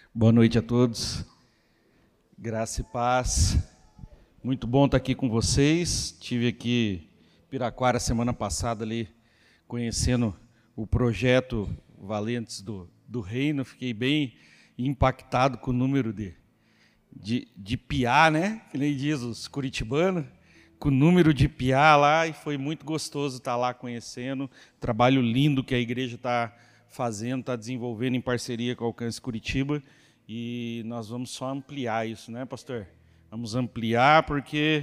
Boa noite a todos, graça e paz, muito bom estar aqui com vocês. Estive aqui em Piraquara semana passada ali, conhecendo o projeto Valentes do Reino, fiquei bem impactado com o número de piá, né, que nem diz os curitibanos, com o número de piá lá, e foi muito gostoso estar lá conhecendo, trabalho lindo que a igreja está fazendo, está desenvolvendo em parceria com o Alcance Curitiba, e nós vamos só ampliar isso, né, pastor? Vamos ampliar porque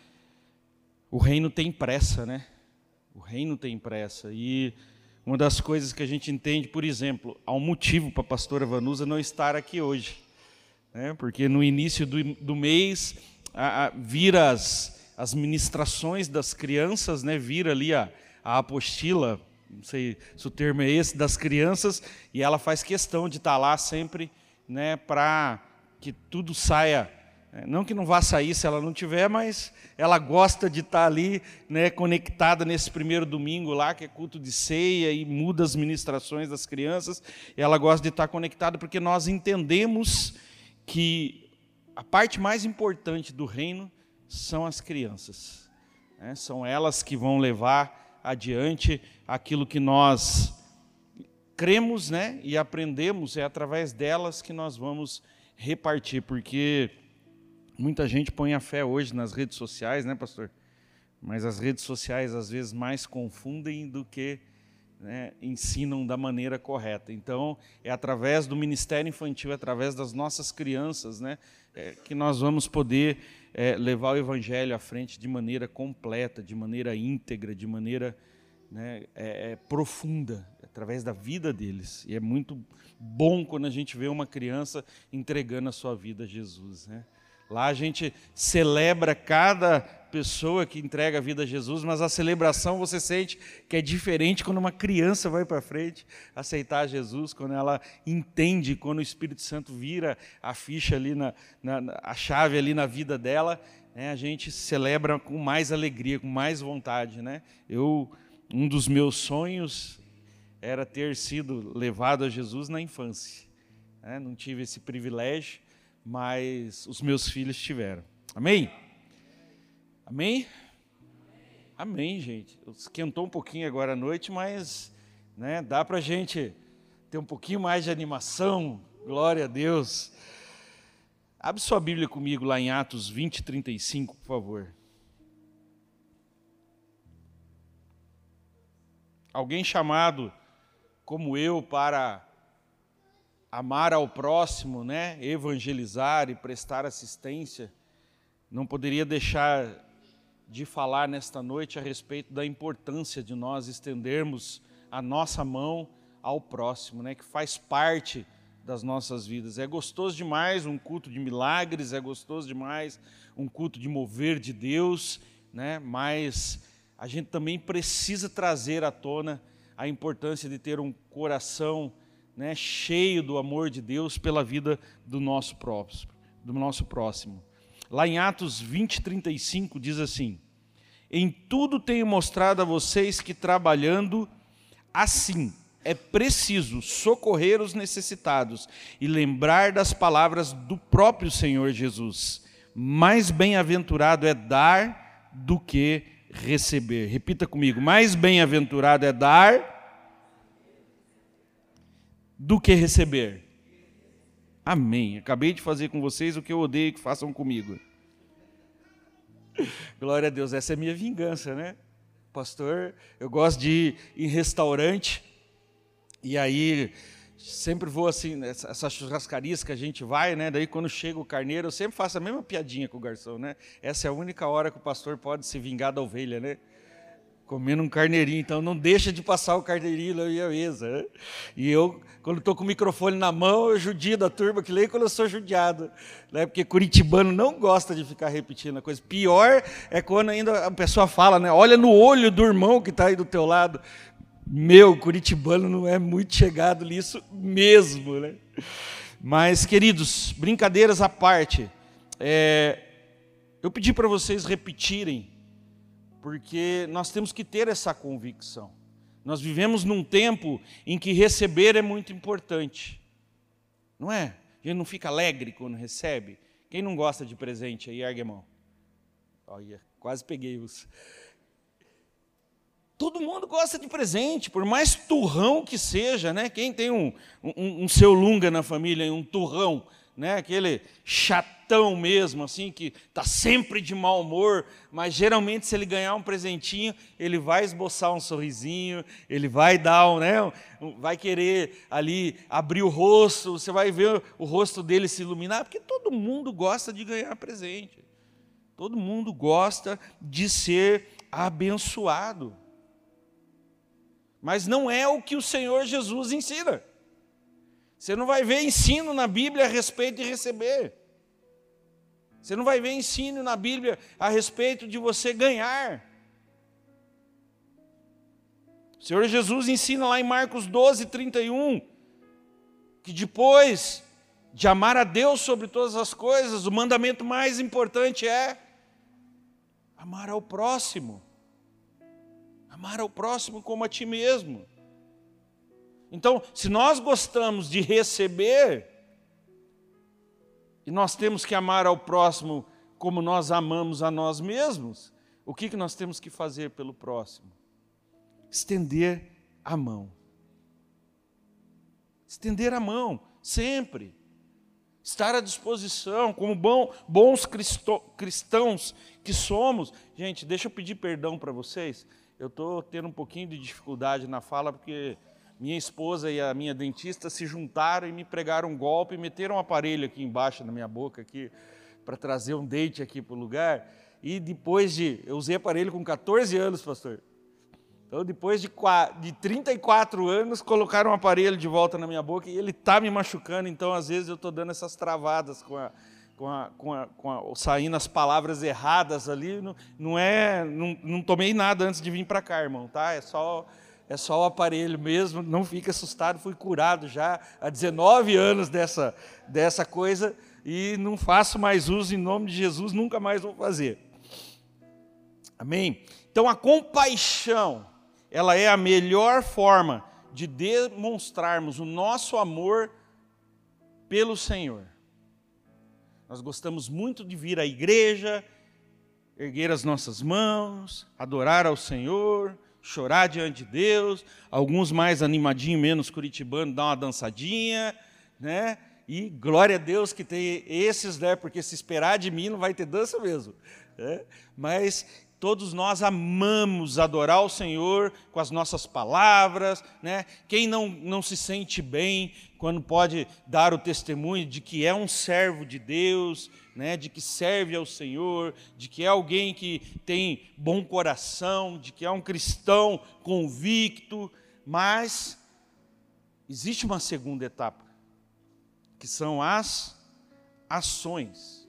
o reino tem pressa, né? O reino tem pressa. E uma das coisas que a gente entende, por exemplo, há um motivo para a pastora Vanusa não estar aqui hoje, né? Porque no início do mês vira as ministrações das crianças, né? Vira ali a apostila, não sei se o termo é esse, das crianças, e ela faz questão de estar lá sempre, né, para que tudo saia, não que não vá sair se ela não tiver, mas ela gosta de estar ali, né, conectada nesse primeiro domingo lá, que é culto de ceia, e muda as ministrações das crianças, e ela gosta de estar conectada porque nós entendemos que a parte mais importante do reino são as crianças, né? São elas que vão levar adiante aquilo que nós cremos, né, e aprendemos, é através delas que nós vamos repartir, porque muita gente põe a fé hoje nas redes sociais, né, pastor? Mas as redes sociais às vezes mais confundem do que, né, ensinam da maneira correta. Então, é através do ministério infantil, é através das nossas crianças, né, que nós vamos poder levar o evangelho à frente de maneira completa, de maneira íntegra, de maneira, né, profunda, através da vida deles. E é muito bom quando a gente vê uma criança entregando a sua vida a Jesus, né? Lá a gente celebra cada pessoa que entrega a vida a Jesus, mas a celebração você sente que é diferente quando uma criança vai para frente aceitar Jesus, quando ela entende, quando o Espírito Santo vira a ficha ali, a chave ali na vida dela, né, a gente celebra com mais alegria, com mais vontade, né? Um dos meus sonhos era ter sido levado a Jesus na infância, né? Não tive esse privilégio, mas os meus filhos tiveram. Amém? Amém? Amém, gente. Esquentou um pouquinho agora à noite, mas, né, dá para a gente ter um pouquinho mais de animação. Glória a Deus. Abre sua Bíblia comigo lá em Atos 20, 35, por favor. Alguém chamado como eu para amar ao próximo, né, evangelizar e prestar assistência, não poderia deixar de falar nesta noite a respeito da importância de nós estendermos a nossa mão ao próximo, né, que faz parte das nossas vidas. É gostoso demais um culto de milagres, é gostoso demais um culto de mover de Deus, né, mas a gente também precisa trazer à tona a importância de ter um coração, né, cheio do amor de Deus pela vida do nosso próximo. Lá em Atos 20, 35 diz assim: em tudo tenho mostrado a vocês que trabalhando assim é preciso socorrer os necessitados e lembrar das palavras do próprio Senhor Jesus. Mais bem-aventurado é dar do que receber. Repita comigo: mais bem-aventurado é dar do que receber. Amém. Acabei de fazer com vocês o que eu odeio que façam comigo. Glória a Deus, essa é a minha vingança, né? Pastor, eu gosto de ir em restaurante, e aí sempre vou assim, essas churrascarias que a gente vai, né? Daí quando chega o carneiro, eu sempre faço a mesma piadinha com o garçom, né? Essa é a única hora que o pastor pode se vingar da ovelha, né? Comendo um carneirinho, então não deixa de passar o carneirinho na minha mesa, né? E eu, quando estou com o microfone na mão, eu judio da turma, que nem quando eu sou judiado, né? Porque curitibano não gosta de ficar repetindo a coisa. Pior é quando ainda a pessoa fala, né? Olha no olho do irmão que está aí do teu lado. Meu, curitibano não é muito chegado nisso mesmo, né? Mas, queridos, brincadeiras à parte, eu pedi para vocês repetirem, porque nós temos que ter essa convicção. Nós vivemos num tempo em que receber é muito importante, não é? A gente não fica alegre quando recebe? Quem não gosta de presente aí, ergue a mão. Olha, quase peguei-os. Todo mundo gosta de presente, por mais turrão que seja, né? Quem tem um seu lunga na família, um turrão, né? Aquele chatão mesmo, assim, que está sempre de mau humor, mas geralmente se ele ganhar um presentinho, ele vai esboçar um sorrisinho, ele vai dar vai querer ali abrir o rosto, você vai ver o rosto dele se iluminar, porque todo mundo gosta de ganhar presente. Todo mundo gosta de ser abençoado. Mas não é o que o Senhor Jesus ensina. Você não vai ver ensino na Bíblia a respeito de receber. Você não vai ver ensino na Bíblia a respeito de você ganhar. O Senhor Jesus ensina lá em Marcos 12, 31, que depois de amar a Deus sobre todas as coisas, o mandamento mais importante é amar ao próximo. Amar ao próximo como a ti mesmo. Então, se nós gostamos de receber, e nós temos que amar ao próximo como nós amamos a nós mesmos, o que nós temos que fazer pelo próximo? Estender a mão. Estender a mão, sempre. Estar à disposição, como bons cristãos que somos. Gente, deixa eu pedir perdão para vocês. Eu estou tendo um pouquinho de dificuldade na fala, porque minha esposa e a minha dentista se juntaram e me pregaram um golpe, e meteram um aparelho aqui embaixo na minha boca, aqui, para trazer um dente aqui para o lugar. E depois eu usei aparelho com 14 anos, pastor. Então, depois de 34 anos, colocaram um aparelho de volta na minha boca e ele está me machucando. Então, às vezes, eu estou dando essas travadas saindo as palavras erradas ali. Não tomei nada antes de vir para cá, irmão, tá? É só o aparelho mesmo, não fique assustado. Fui curado já há 19 anos dessa coisa e não faço mais uso em nome de Jesus, nunca mais vou fazer. Amém? Então, a compaixão, ela é a melhor forma de demonstrarmos o nosso amor pelo Senhor. Nós gostamos muito de vir à igreja, erguer as nossas mãos, adorar ao Senhor, chorar diante de Deus, alguns mais animadinhos, menos curitibano, dar uma dançadinha, né? E glória a Deus que tem esses, né? Porque se esperar de mim não vai ter dança mesmo, né? Mas todos nós amamos adorar o Senhor com as nossas palavras, né? Quem não se sente bem quando pode dar o testemunho de que é um servo de Deus, né? De que serve ao Senhor, de que é alguém que tem bom coração, de que é um cristão convicto, mas existe uma segunda etapa, que são as ações.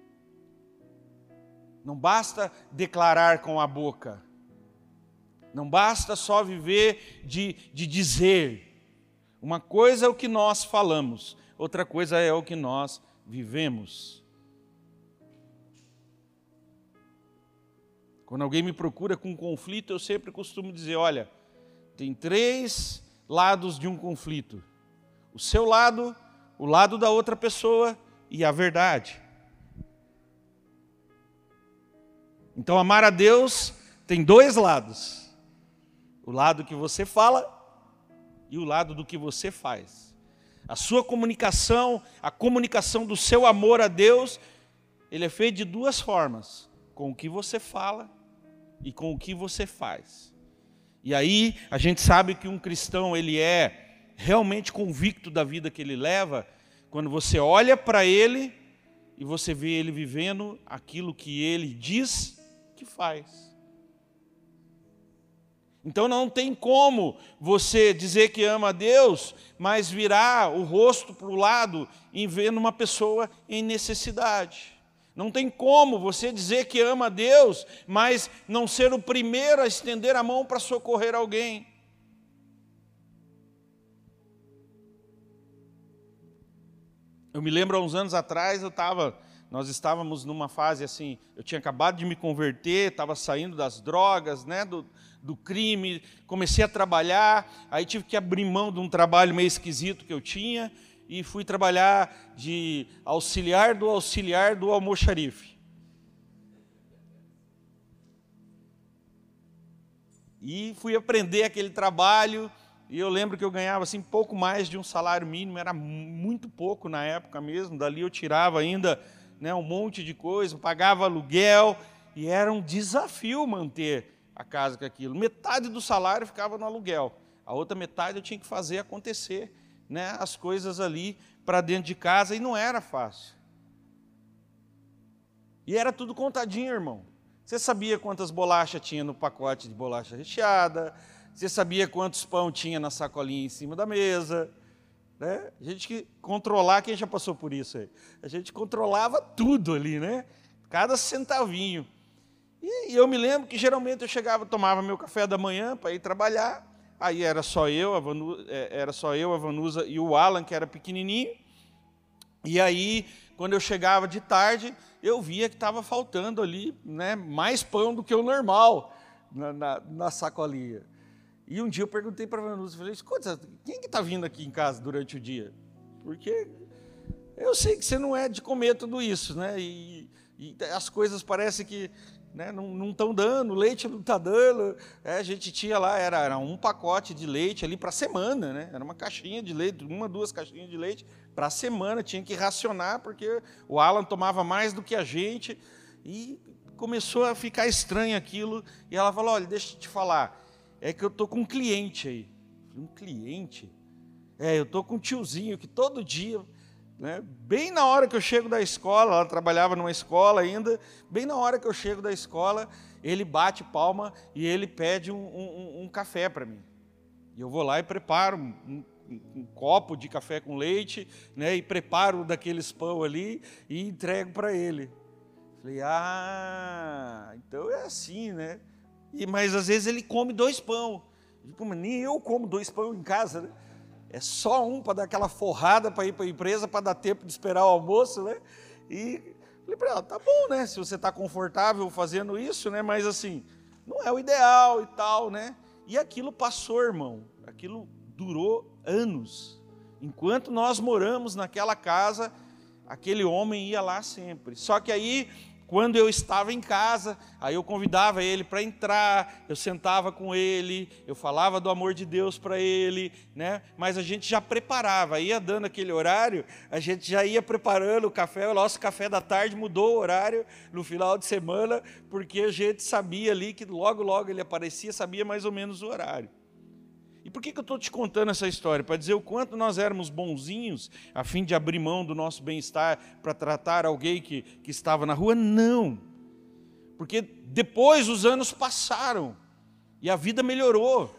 Não basta declarar com a boca. Não basta só viver de dizer. Uma coisa é o que nós falamos, outra coisa é o que nós vivemos. Quando alguém me procura com conflito, eu sempre costumo dizer, olha, tem 3 lados de um conflito. O seu lado, o lado da outra pessoa e a verdade. Então, amar a Deus tem 2 lados. O lado que você fala e o lado do que você faz. A sua comunicação, a comunicação do seu amor a Deus, ele é feito de 2 formas. Com o que você fala e com o que você faz. E aí, a gente sabe que um cristão, ele é realmente convicto da vida que ele leva, quando você olha para ele e você vê ele vivendo aquilo que ele diz que faz. Então não tem como você dizer que ama a Deus, mas virar o rosto para o lado e ver uma pessoa em necessidade. Não tem como você dizer que ama a Deus, mas não ser o primeiro a estender a mão para socorrer alguém. Eu me lembro, há uns anos atrás, nós estávamos numa fase assim, eu tinha acabado de me converter, estava saindo das drogas, né, do crime, comecei a trabalhar, aí tive que abrir mão de um trabalho meio esquisito que eu tinha, e fui trabalhar de auxiliar do almoxarife. E fui aprender aquele trabalho, e eu lembro que eu ganhava assim pouco mais de um salário mínimo, era muito pouco na época mesmo, dali eu tirava ainda, né, um monte de coisa, pagava aluguel, e era um desafio manter a casa com aquilo. Metade do salário ficava no aluguel, a outra metade eu tinha que fazer acontecer, né, as coisas ali para dentro de casa, e não era fácil. E era tudo contadinho, irmão. Você sabia quantas bolachas tinha no pacote de bolacha recheada, você sabia quantos pão tinha na sacolinha em cima da mesa, né? A gente que controlar, quem já passou por isso aí? A gente controlava tudo ali, né? Cada centavinho. E eu me lembro que geralmente eu chegava, tomava meu café da manhã para ir trabalhar, aí era só eu, a Vanusa e o Alan, que era pequenininho, e aí, quando eu chegava de tarde, eu via que estava faltando ali, né, mais pão do que o normal na sacolinha. E um dia eu perguntei para a Vanusa, falei, escuta, quem que está vindo aqui em casa durante o dia? Porque eu sei que você não é de comer tudo isso, né? E as coisas parecem que, né, não estão dando, o leite não está dando. A gente tinha lá, era um pacote de leite ali para a semana, né? Era uma caixinha de leite, 2 caixinhas de leite para a semana, tinha que racionar, porque o Alan tomava mais do que a gente, e começou a ficar estranho aquilo, e ela falou, olha, deixa eu te falar, é que eu estou com um cliente aí. Um cliente? Eu estou com um tiozinho que todo dia, né, bem na hora que eu chego da escola, ela trabalhava numa escola ainda, bem na hora que eu chego da escola, ele bate palma e ele pede um café para mim. E eu vou lá e preparo um copo de café com leite, né, e preparo daqueles pão ali e entrego para ele. Falei, então é assim, né? Mas às vezes ele come 2 pão. Nem eu como 2 pão em casa, né? É só um para dar aquela forrada para ir para a empresa, para dar tempo de esperar o almoço, né? E falei para ela, tá bom, né? Se você está confortável fazendo isso, né? Mas assim, não é o ideal e tal, né? E aquilo passou, irmão. Aquilo durou anos. Enquanto nós moramos naquela casa, aquele homem ia lá sempre. Só que aí, quando eu estava em casa, aí eu convidava ele para entrar, eu sentava com ele, eu falava do amor de Deus para ele, né? Mas a gente já preparava, ia dando aquele horário, a gente já ia preparando o café, o nosso café da tarde mudou o horário no final de semana, porque a gente sabia ali que logo, logo ele aparecia, sabia mais ou menos o horário. E por que eu estou te contando essa história? Para dizer o quanto nós éramos bonzinhos, a fim de abrir mão do nosso bem-estar para tratar alguém que estava na rua? Não. Porque depois os anos passaram e a vida melhorou.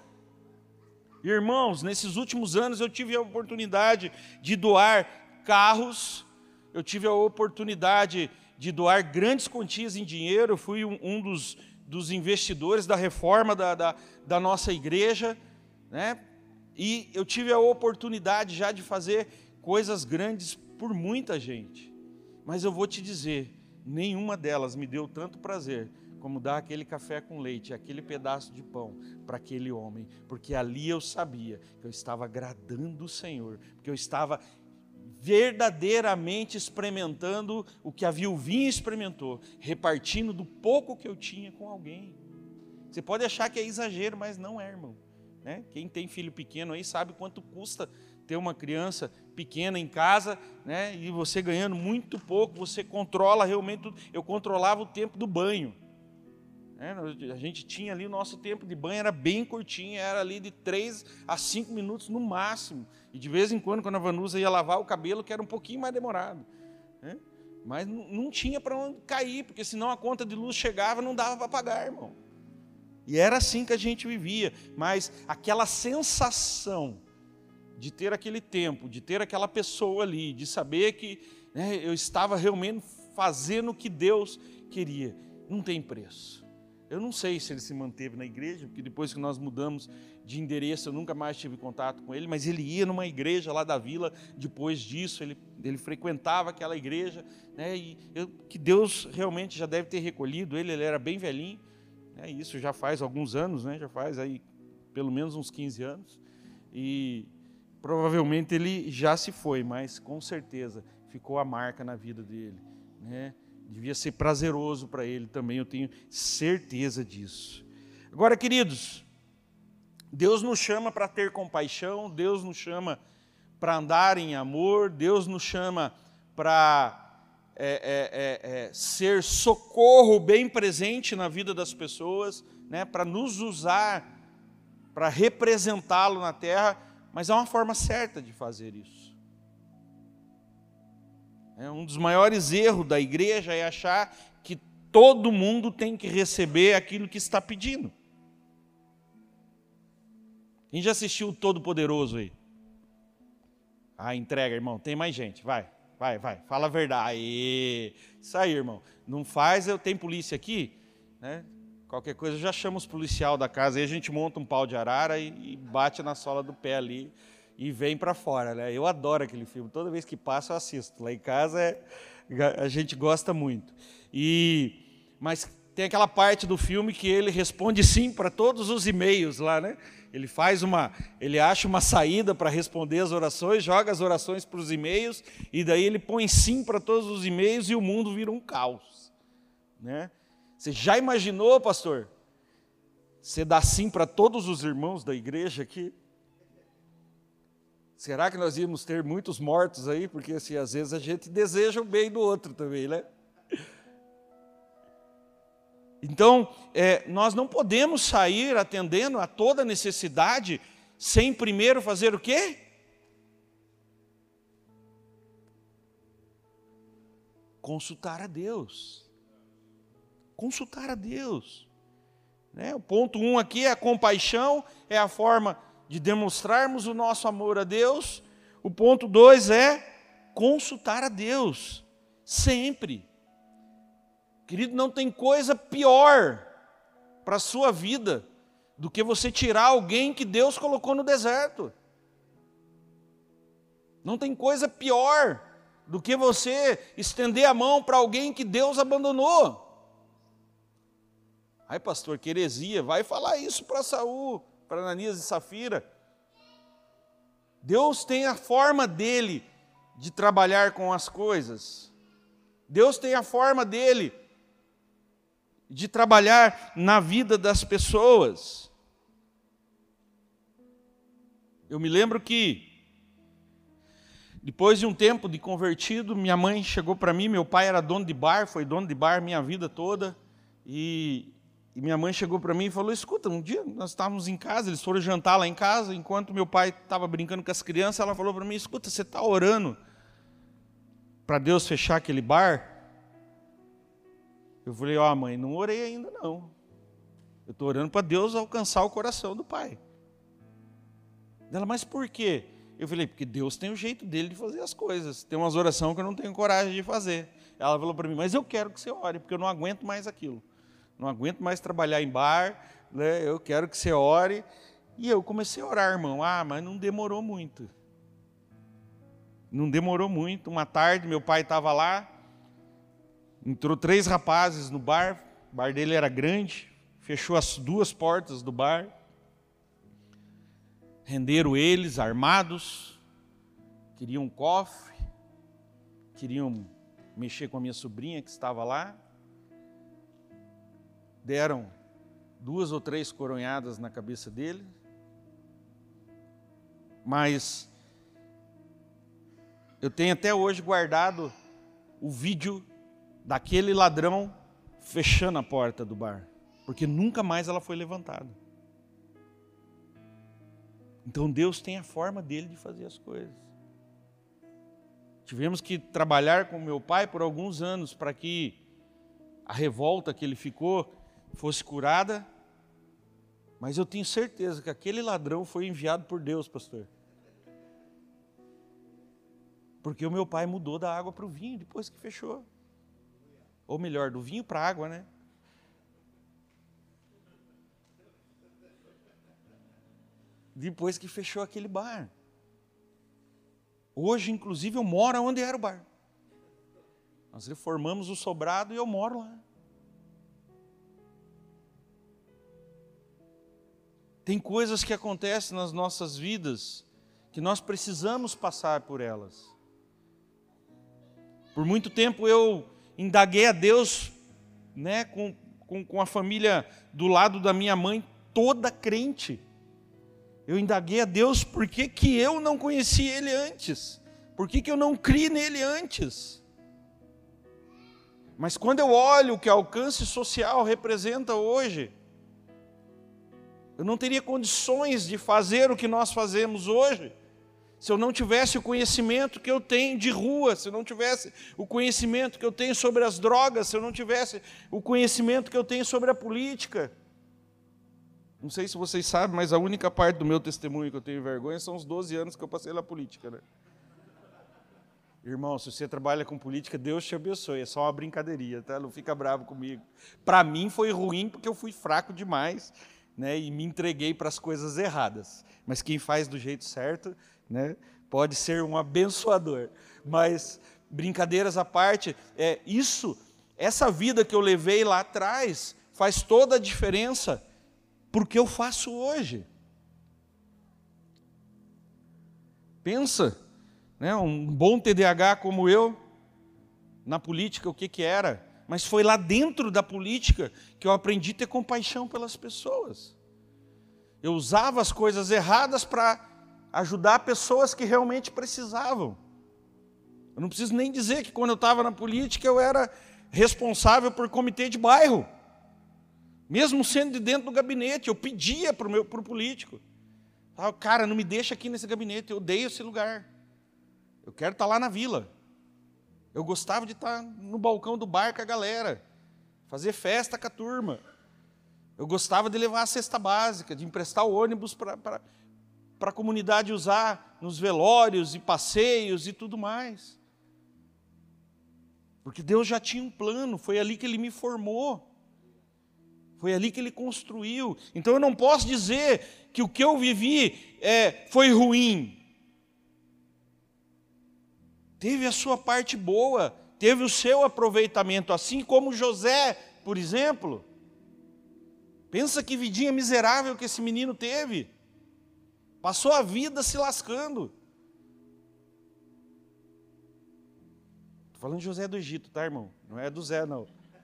Irmãos, nesses últimos anos eu tive a oportunidade de doar carros, eu tive a oportunidade de doar grandes quantias em dinheiro, eu fui um dos investidores da reforma da nossa igreja, né? E eu tive a oportunidade já de fazer coisas grandes por muita gente, mas eu vou te dizer, nenhuma delas me deu tanto prazer como dar aquele café com leite, aquele pedaço de pão para aquele homem, porque ali eu sabia que eu estava agradando o Senhor, porque eu estava verdadeiramente experimentando o que a viuvinha experimentou, repartindo do pouco que eu tinha com alguém. Você pode achar que é exagero, mas não é, irmão. Né? Quem tem filho pequeno aí sabe quanto custa ter uma criança pequena em casa, né? E você ganhando muito pouco, você controla realmente tudo. Eu controlava o tempo do banho, né? A gente tinha ali o nosso tempo de banho, era bem curtinho, era ali de 3 a 5 minutos no máximo, e de vez em quando a Vanusa ia lavar o cabelo, que era um pouquinho mais demorado, né? Mas não tinha para onde cair, porque senão a conta de luz chegava e não dava para pagar, irmão. E era assim que a gente vivia, mas aquela sensação de ter aquele tempo, de ter aquela pessoa ali, de saber que, né, eu estava realmente fazendo o que Deus queria, não tem preço. Eu não sei se ele se manteve na igreja, porque depois que nós mudamos de endereço, eu nunca mais tive contato com ele, mas ele ia numa igreja lá da vila, depois disso, ele frequentava aquela igreja, né, que Deus realmente já deve ter recolhido ele era bem velhinho. Isso já faz alguns anos, né? Já faz aí pelo menos uns 15 anos. provavelmente ele já se foi, mas com certeza ficou a marca na vida dele, né? Devia ser prazeroso para ele também, eu tenho certeza disso. Agora, queridos, Deus nos chama para ter compaixão, Deus nos chama para andar em amor, Deus nos chama para ser socorro bem presente na vida das pessoas, né? Para nos usar, para representá-lo na terra, mas há uma forma certa de fazer isso. Um dos maiores erros da igreja é achar que todo mundo tem que receber aquilo que está pedindo. Quem já assistiu o Todo-Poderoso aí? Entrega, irmão, tem mais gente, vai, fala a verdade. Aê. Isso aí, irmão, não faz, tem polícia aqui, né? Qualquer coisa, já chama os policial da casa, aí a gente monta um pau de arara e bate na sola do pé ali e vem para fora, né? Eu adoro aquele filme, toda vez que passa eu assisto, lá em casa a gente gosta muito. Mas tem aquela parte do filme que ele responde sim para todos os e-mails lá, né? Ele acha uma saída para responder as orações, joga as orações para os e-mails, e daí ele põe sim para todos os e-mails e o mundo vira um caos, né? Você já imaginou, pastor? Você dá sim para todos os irmãos da igreja aqui? Será que nós íamos ter muitos mortos aí? Porque assim, às vezes a gente deseja o bem do outro também, né? Então, nós não podemos sair atendendo a toda necessidade sem primeiro fazer o quê? Consultar a Deus. Consultar a Deus. Né? O ponto 1 aqui é a compaixão, é a forma de demonstrarmos o nosso amor a Deus. O ponto 2 é consultar a Deus, sempre. Querido, não tem coisa pior para a sua vida do que você tirar alguém que Deus colocou no deserto. Não tem coisa pior do que você estender a mão para alguém que Deus abandonou. Ai, pastor, que heresia, vai falar isso para Saul, para Ananias e Safira. Deus tem a forma dele de trabalhar com as coisas. Deus tem a forma dele de trabalhar na vida das pessoas. Eu me lembro que, depois de um tempo de convertido, minha mãe chegou para mim, meu pai era dono de bar, foi dono de bar minha vida toda, e minha mãe chegou para mim e falou, escuta, um dia nós estávamos em casa, eles foram jantar lá em casa, enquanto meu pai estava brincando com as crianças, ela falou para mim, escuta, você está orando para Deus fechar aquele bar? Eu falei, mãe, não orei ainda não. Eu estou orando para Deus alcançar o coração do pai. Ela, mas por quê? Eu falei, porque Deus tem o jeito dele de fazer as coisas. Tem umas orações que eu não tenho coragem de fazer. Ela falou para mim, mas eu quero que você ore, porque eu não aguento mais aquilo. Não aguento mais trabalhar em bar, né? Eu quero que você ore. E eu comecei a orar, irmão. Mas não demorou muito. Não demorou muito. Uma tarde, meu pai estava lá, entrou 3 rapazes no bar, o bar dele era grande, fechou as 2 portas do bar, renderam eles, armados, queriam um cofre, queriam mexer com a minha sobrinha que estava lá, deram 2 ou 3 coronhadas na cabeça dele, mas eu tenho até hoje guardado o vídeo daquele ladrão fechando a porta do bar, porque nunca mais ela foi levantada. Então Deus tem a forma dele de fazer as coisas. Tivemos que trabalhar com meu pai por alguns anos para que a revolta que ele ficou fosse curada, mas eu tenho certeza que aquele ladrão foi enviado por Deus, pastor. Porque o meu pai mudou da água para o vinho depois que fechou. Ou melhor, do vinho para a água, né? Depois que fechou aquele bar. Hoje, inclusive, eu moro onde era o bar. Nós reformamos o sobrado e eu moro lá. Tem coisas que acontecem nas nossas vidas que nós precisamos passar por elas. Por muito tempo eu indaguei a Deus, né, com a família do lado da minha mãe, toda crente. Eu indaguei a Deus por que eu não conheci Ele antes. Por que eu não criei nele antes? Mas quando eu olho o que alcance social representa hoje, eu não teria condições de fazer o que nós fazemos hoje, se eu não tivesse o conhecimento que eu tenho de rua, se eu não tivesse o conhecimento que eu tenho sobre as drogas, se eu não tivesse o conhecimento que eu tenho sobre a política. Não sei se vocês sabem, mas a única parte do meu testemunho que eu tenho vergonha são os 12 anos que eu passei na política, né? Irmão, se você trabalha com política, Deus te abençoe, é só uma brincadeirinha, tá? Não fica bravo comigo. Para mim foi ruim porque eu fui fraco demais, né? E me entreguei para as coisas erradas. Mas quem faz do jeito certo, né, pode ser um abençoador. Mas, brincadeiras à parte, essa vida que eu levei lá atrás faz toda a diferença porque eu faço hoje. Pensa, né, um bom TDAH como eu, na política, o que era? Mas foi lá dentro da política que eu aprendi a ter compaixão pelas pessoas. Eu usava as coisas erradas para ajudar pessoas que realmente precisavam. Eu não preciso nem dizer que quando eu estava na política eu era responsável por comitê de bairro. Mesmo sendo de dentro do gabinete, eu pedia para o político. Cara, não me deixa aqui nesse gabinete, eu odeio esse lugar. Eu quero estar lá na vila. Eu gostava de estar no balcão do bar com a galera, fazer festa com a turma. Eu gostava de levar a cesta básica, de emprestar o ônibus para a comunidade usar nos velórios e passeios e tudo mais. Porque Deus já tinha um plano, foi ali que Ele me formou. Foi ali que Ele construiu. Então eu não posso dizer que o que eu vivi foi ruim. Teve a sua parte boa, teve o seu aproveitamento, assim como José, por exemplo. Pensa que vidinha miserável que esse menino teve. Passou a vida se lascando. Estou falando de José do Egito, tá, irmão? Não é do Zé, não.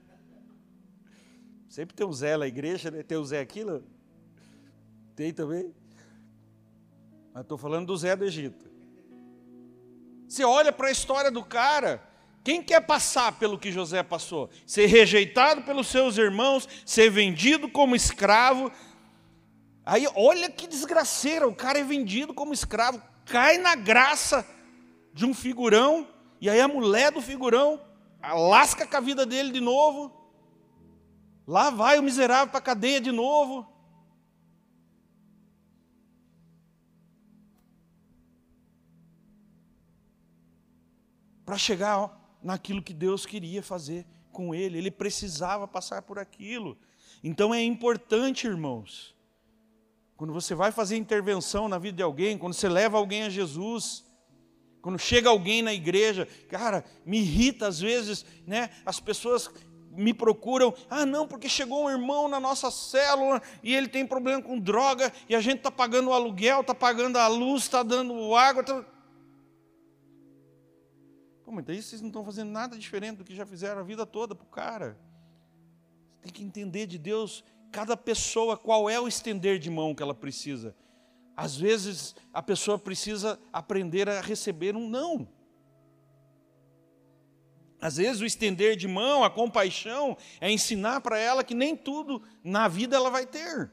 Sempre tem um Zé na igreja, né? Tem o Zé aqui, não? Tem também? Mas estou falando do Zé do Egito. Você olha para a história do cara, quem quer passar pelo que José passou? Ser rejeitado pelos seus irmãos, ser vendido como escravo. Aí olha que desgraceira, o cara é vendido como escravo, cai na graça de um figurão, e aí a mulher do figurão lasca com a vida dele de novo. Lá vai o miserável para a cadeia de novo. Para chegar naquilo que Deus queria fazer com ele. Ele precisava passar por aquilo. Então é importante, irmãos, quando você vai fazer intervenção na vida de alguém, quando você leva alguém a Jesus, quando chega alguém na igreja, cara, me irrita às vezes, né, as pessoas me procuram, não, porque chegou um irmão na nossa célula e ele tem problema com droga e a gente está pagando o aluguel, está pagando a luz, está dando água. Pô, mas daí vocês não estão fazendo nada diferente do que já fizeram a vida toda para o cara. Você tem que entender de Deus, cada pessoa, qual é o estender de mão que ela precisa. Às vezes a pessoa precisa aprender a receber um não. Às vezes o estender de mão, a compaixão, é ensinar para ela que nem tudo na vida ela vai ter.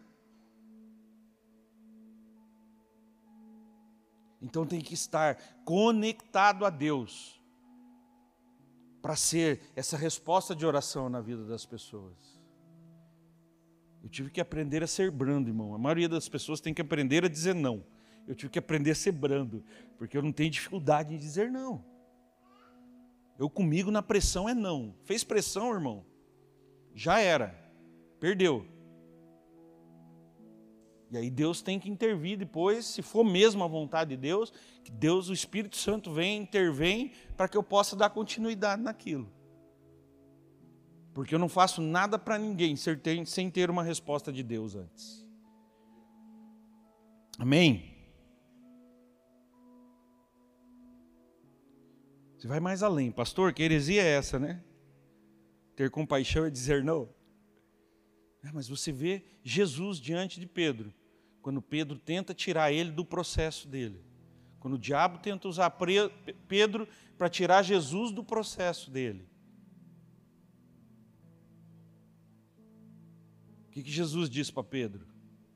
Então tem que estar conectado a Deus para ser essa resposta de oração na vida das pessoas. Eu tive que aprender a ser brando, irmão. A maioria das pessoas tem que aprender a dizer não. Eu tive que aprender a ser brando, porque eu não tenho dificuldade em dizer não. Eu comigo na pressão é não. Fez pressão, irmão? Já era. Perdeu. E aí Deus tem que intervir depois, se for mesmo a vontade de Deus, que Deus, o Espírito Santo intervém para que eu possa dar continuidade naquilo. Porque eu não faço nada para ninguém sem ter uma resposta de Deus antes. Amém? Você vai mais além. Pastor, que heresia é essa, né? Ter compaixão é dizer não. Mas você vê Jesus diante de Pedro, quando Pedro tenta tirar ele do processo dele. Quando o diabo tenta usar Pedro para tirar Jesus do processo dele. O que Jesus disse para Pedro?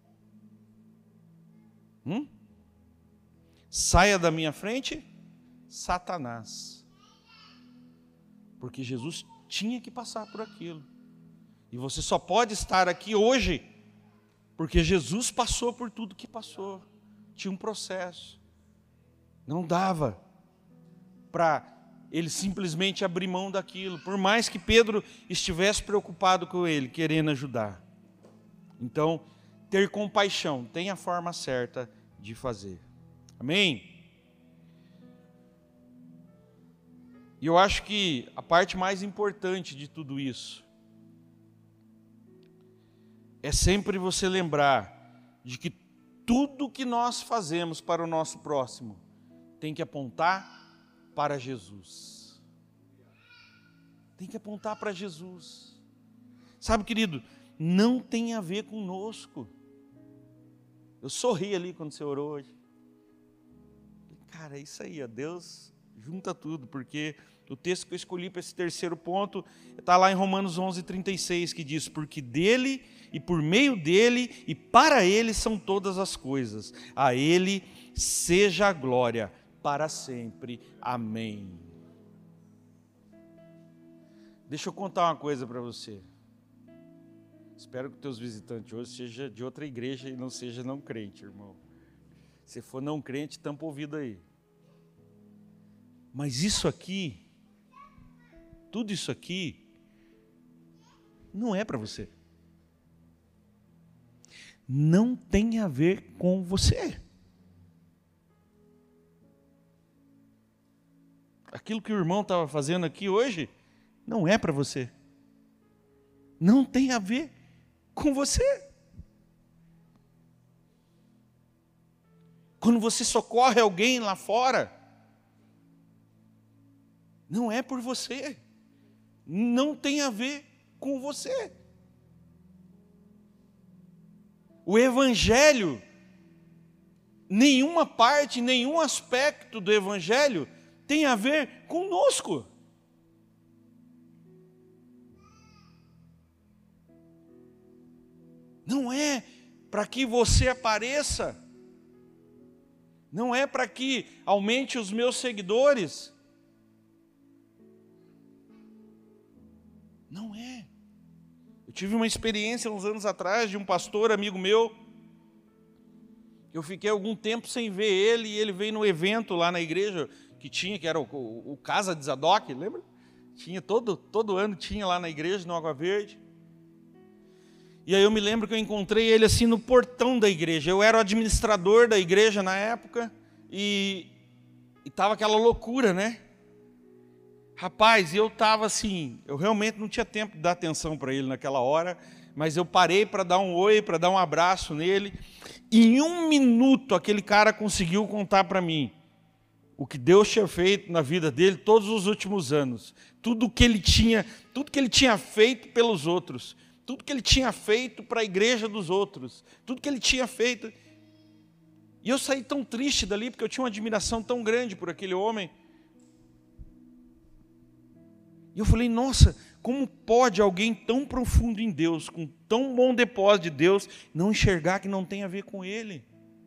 Saia da minha frente, Satanás. Porque Jesus tinha que passar por aquilo. E você só pode estar aqui hoje porque Jesus passou por tudo que passou. Tinha um processo. Não dava para ele simplesmente abrir mão daquilo, por mais que Pedro estivesse preocupado com ele, querendo ajudar. Então, ter compaixão tem a forma certa de fazer. Amém? E eu acho que a parte mais importante de tudo isso é sempre você lembrar de que tudo que nós fazemos para o nosso próximo tem que apontar para Jesus. Tem que apontar para Jesus. Sabe, querido, não tem a ver conosco. Eu sorri ali quando você orou hoje. Cara, é isso aí, ó, Deus junta tudo, porque o texto que eu escolhi para esse terceiro ponto está lá em Romanos 11:36, que diz: porque dele e por meio dele e para ele são todas as coisas. A ele seja a glória para sempre. Amém. Deixa eu contar uma coisa para você. Espero que os teus visitantes hoje sejam de outra igreja e não seja não crente, irmão. Se for não crente, tampa o ouvido aí. Mas isso aqui, tudo isso aqui, não é para você. Não tem a ver com você. Aquilo que o irmão estava fazendo aqui hoje, não é para você. Não tem a ver com você. Quando você socorre alguém lá fora, não é por você. Não tem a ver com você. O Evangelho, nenhuma parte, nenhum aspecto do Evangelho tem a ver conosco. Não é para que você apareça. Não é para que aumente os meus seguidores. Não é. Eu tive uma experiência uns anos atrás de um pastor amigo meu. Eu fiquei algum tempo sem ver ele e ele veio no evento lá na igreja que tinha, que era o Casa de Zadok, lembra? Tinha todo ano tinha lá na igreja, no Água Verde. E aí eu me lembro que eu encontrei ele assim no portão da igreja. Eu era o administrador da igreja na época e estava aquela loucura, né? Rapaz, eu estava assim, eu realmente não tinha tempo de dar atenção para ele naquela hora, mas eu parei para dar um oi, para dar um abraço nele. E em 1 minuto aquele cara conseguiu contar para mim o que Deus tinha feito na vida dele todos os últimos anos. Tudo que ele tinha feito pelos outros. Tudo que ele tinha feito para a igreja dos outros, tudo que ele tinha feito. E eu saí tão triste dali, porque eu tinha uma admiração tão grande por aquele homem. E eu falei, nossa, como pode alguém tão profundo em Deus, com tão bom depósito de Deus, não enxergar que não tem a ver com ele?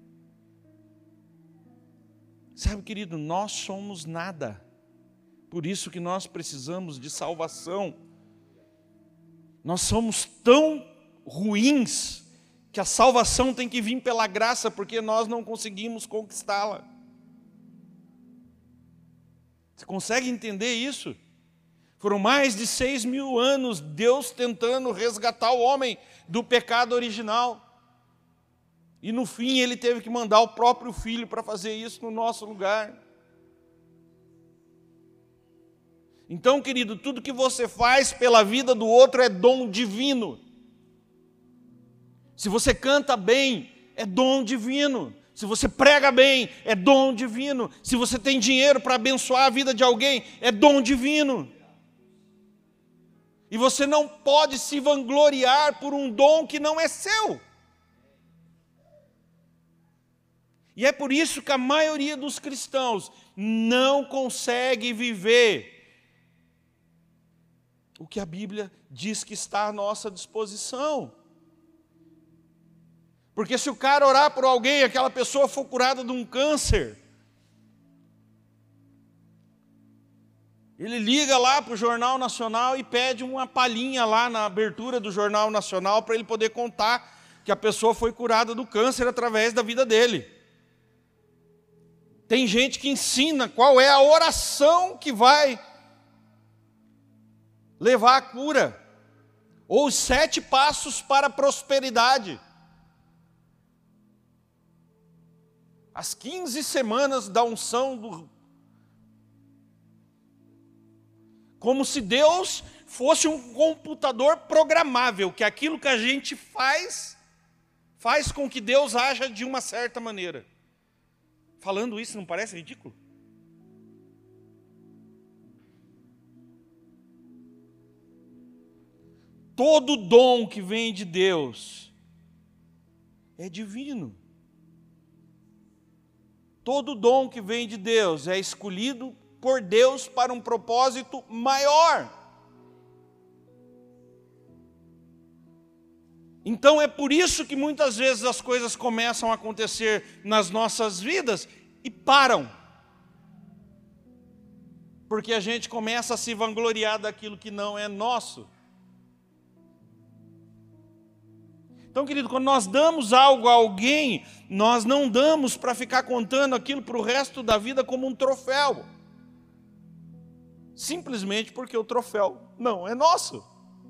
Sabe, querido, nós somos nada. Por isso que nós precisamos de salvação. Nós somos tão ruins que a salvação tem que vir pela graça, porque nós não conseguimos conquistá-la. Você consegue entender isso? Foram mais de 6.000 anos Deus tentando resgatar o homem do pecado original. E no fim ele teve que mandar o próprio Filho para fazer isso no nosso lugar. Então, querido, tudo que você faz pela vida do outro é dom divino. Se você canta bem, é dom divino. Se você prega bem, é dom divino. Se você tem dinheiro para abençoar a vida de alguém, é dom divino. E você não pode se vangloriar por um dom que não é seu. E é por isso que a maioria dos cristãos não consegue viver o que a Bíblia diz que está à nossa disposição. Porque se o cara orar por alguém, aquela pessoa for curada de um câncer, ele liga lá para o Jornal Nacional e pede uma palhinha lá na abertura do Jornal Nacional para ele poder contar que a pessoa foi curada do câncer através da vida dele. Tem gente que ensina qual é a oração que vai levar à cura, ou os 7 passos para a prosperidade. As 15 semanas da unção como se Deus fosse um computador programável, que aquilo que a gente faz com que Deus haja de uma certa maneira. Falando isso, não parece ridículo? Todo dom que vem de Deus é divino. Todo dom que vem de Deus é escolhido por Deus para um propósito maior. Então é por isso que muitas vezes as coisas começam a acontecer nas nossas vidas e param. Porque a gente começa a se vangloriar daquilo que não é nosso. Então, querido, quando nós damos algo a alguém, nós não damos para ficar contando aquilo para o resto da vida como um troféu. Simplesmente porque o troféu não é nosso.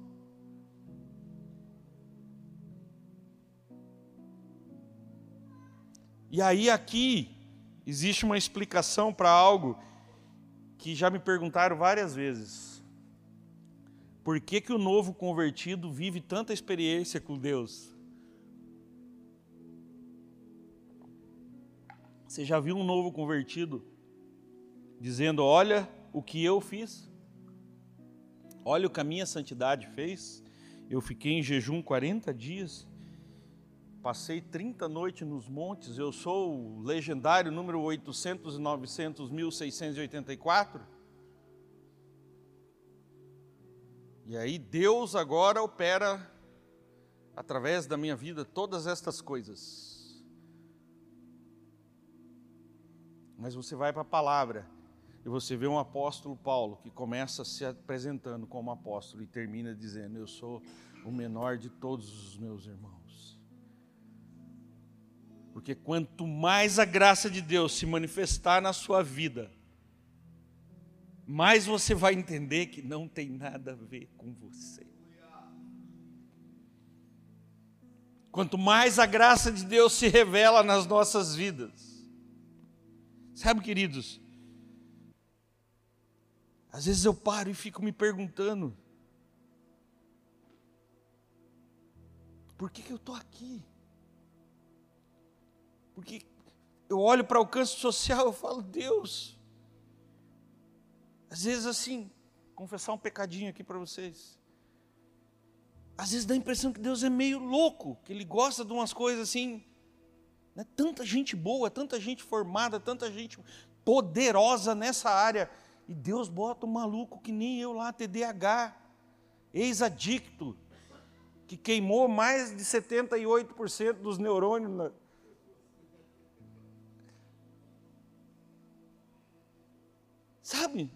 E aí aqui existe uma explicação para algo que já me perguntaram várias vezes. Por que que o novo convertido vive tanta experiência com Deus? Você já viu um novo convertido dizendo, olha o que eu fiz? Olha o que a minha santidade fez? Eu fiquei em jejum 40 dias. Passei 30 noites nos montes, eu sou o legendário número 800, 900, 1684. E aí Deus agora opera através da minha vida todas estas coisas. Mas você vai para a palavra e você vê um apóstolo Paulo que começa se apresentando como apóstolo e termina dizendo, eu sou o menor de todos os meus irmãos. Porque quanto mais a graça de Deus se manifestar na sua vida, mais você vai entender que não tem nada a ver com você. Quanto mais a graça de Deus se revela nas nossas vidas. Sabe, queridos, às vezes eu paro e fico me perguntando, por que eu estou aqui? Porque eu olho para o alcance social e falo, Deus, às vezes assim, confessar um pecadinho aqui para vocês, às vezes dá a impressão que Deus é meio louco, que Ele gosta de umas coisas assim, né? Tanta gente boa, tanta gente formada, tanta gente poderosa nessa área, e Deus bota um maluco que nem eu lá, TDAH, ex-adicto, que queimou mais de 78% dos neurônios. Sabe?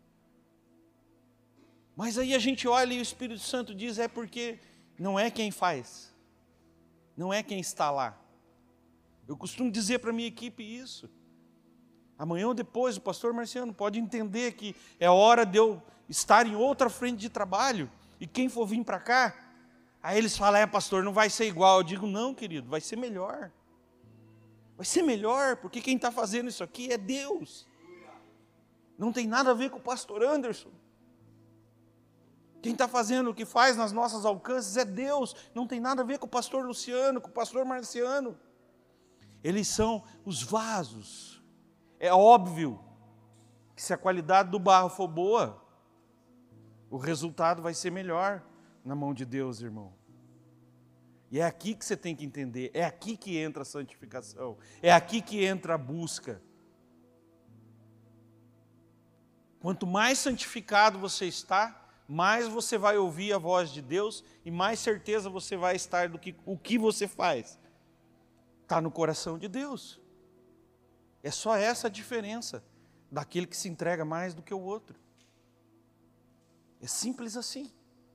Mas aí a gente olha e o Espírito Santo diz, é porque não é quem faz, não é quem está lá. Eu costumo dizer para a minha equipe isso. Amanhã ou depois o pastor Marciano pode entender que é hora de eu estar em outra frente de trabalho, e quem for vir para cá, aí eles falam, pastor, não vai ser igual. Eu digo, não, querido, vai ser melhor. Vai ser melhor, porque quem está fazendo isso aqui é Deus. Não tem nada a ver com o pastor Anderson. Quem está fazendo o que faz nas nossas alcances é Deus. Não tem nada a ver com o pastor Luciano, com o pastor Marciano. Eles são os vasos. É óbvio que se a qualidade do barro for boa, o resultado vai ser melhor na mão de Deus, irmão. E é aqui que você tem que entender, é aqui que entra a santificação, é aqui que entra a busca. Quanto mais santificado você está, mais você vai ouvir a voz de Deus e mais certeza você vai estar do que o que você faz está no coração de Deus. É só essa a diferença daquele que se entrega mais do que o outro. É simples assim.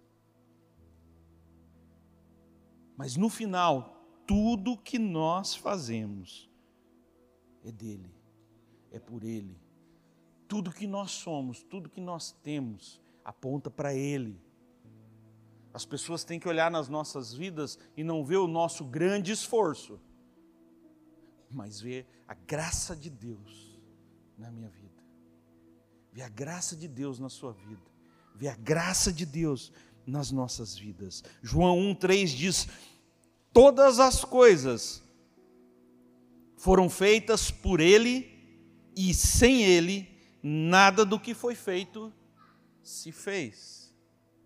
Mas no final, tudo que nós fazemos é dele, é por ele. Tudo que nós somos, tudo que nós temos, aponta para ele. As pessoas têm que olhar nas nossas vidas e não ver o nosso grande esforço, mas ver a graça de Deus na minha vida. Ver a graça de Deus na sua vida. Ver a graça de Deus nas nossas vidas. João 1,3 diz: todas as coisas foram feitas por ele e sem ele nada do que foi feito se fez.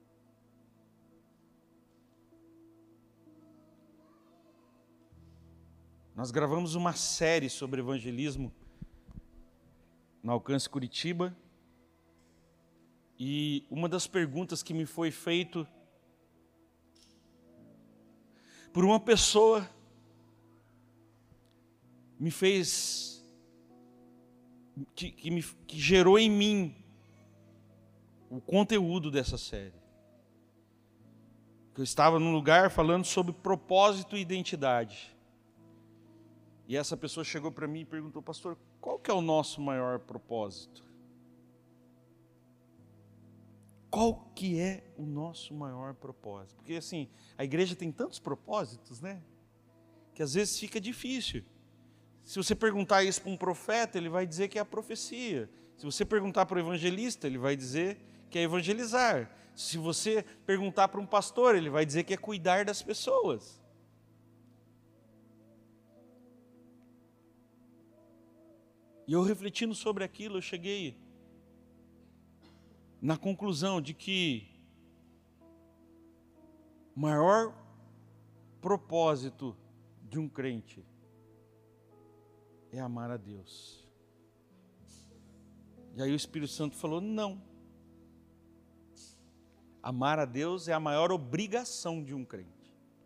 Nós gravamos uma série sobre evangelismo no Alcance Curitiba, e uma das perguntas que me foi feito por uma pessoa me fez, que gerou em mim o conteúdo dessa série. Eu estava num lugar falando sobre propósito e identidade. E essa pessoa chegou para mim e perguntou: pastor, qual que é o nosso maior propósito? Qual que é o nosso maior propósito? Porque assim, a igreja tem tantos propósitos, né? Que às vezes fica difícil. Se você perguntar isso para um profeta, ele vai dizer que é a profecia. Se você perguntar para o evangelista, ele vai dizer que é evangelizar. Se você perguntar para um pastor, ele vai dizer que é cuidar das pessoas. E eu refletindo sobre aquilo, eu cheguei na conclusão de que o maior propósito de um crente é amar a Deus. E aí o Espírito Santo falou: não. Amar a Deus é a maior obrigação de um crente.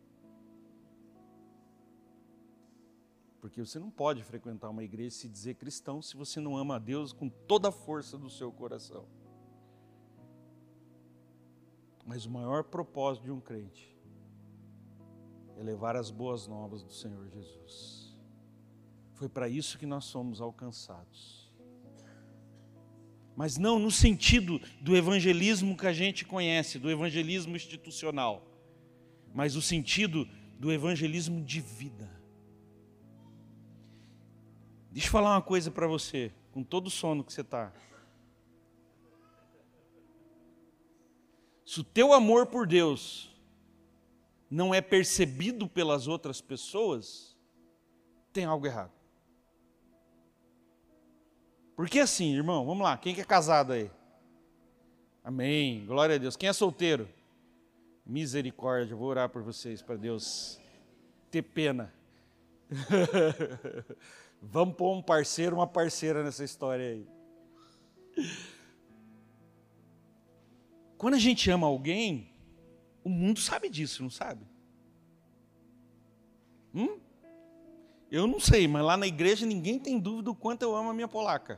Porque você não pode frequentar uma igreja e se dizer cristão se você não ama a Deus com toda a força do seu coração. Mas o maior propósito de um crente é levar as boas novas do Senhor Jesus. Foi para isso que nós somos alcançados. Mas não no sentido do evangelismo que a gente conhece, do evangelismo institucional, mas o sentido do evangelismo de vida. Deixa eu falar uma coisa para você, com todo o sono que você está. Se o teu amor por Deus não é percebido pelas outras pessoas, tem algo errado. Porque assim, irmão, vamos lá, quem que é casado aí? Amém, glória a Deus. Quem é solteiro? Misericórdia, vou orar por vocês, para Deus ter pena. Vamos pôr um parceiro, uma parceira nessa história aí. Quando a gente ama alguém, o mundo sabe disso, não sabe? Eu não sei, mas lá na igreja ninguém tem dúvida do quanto eu amo a minha polaca.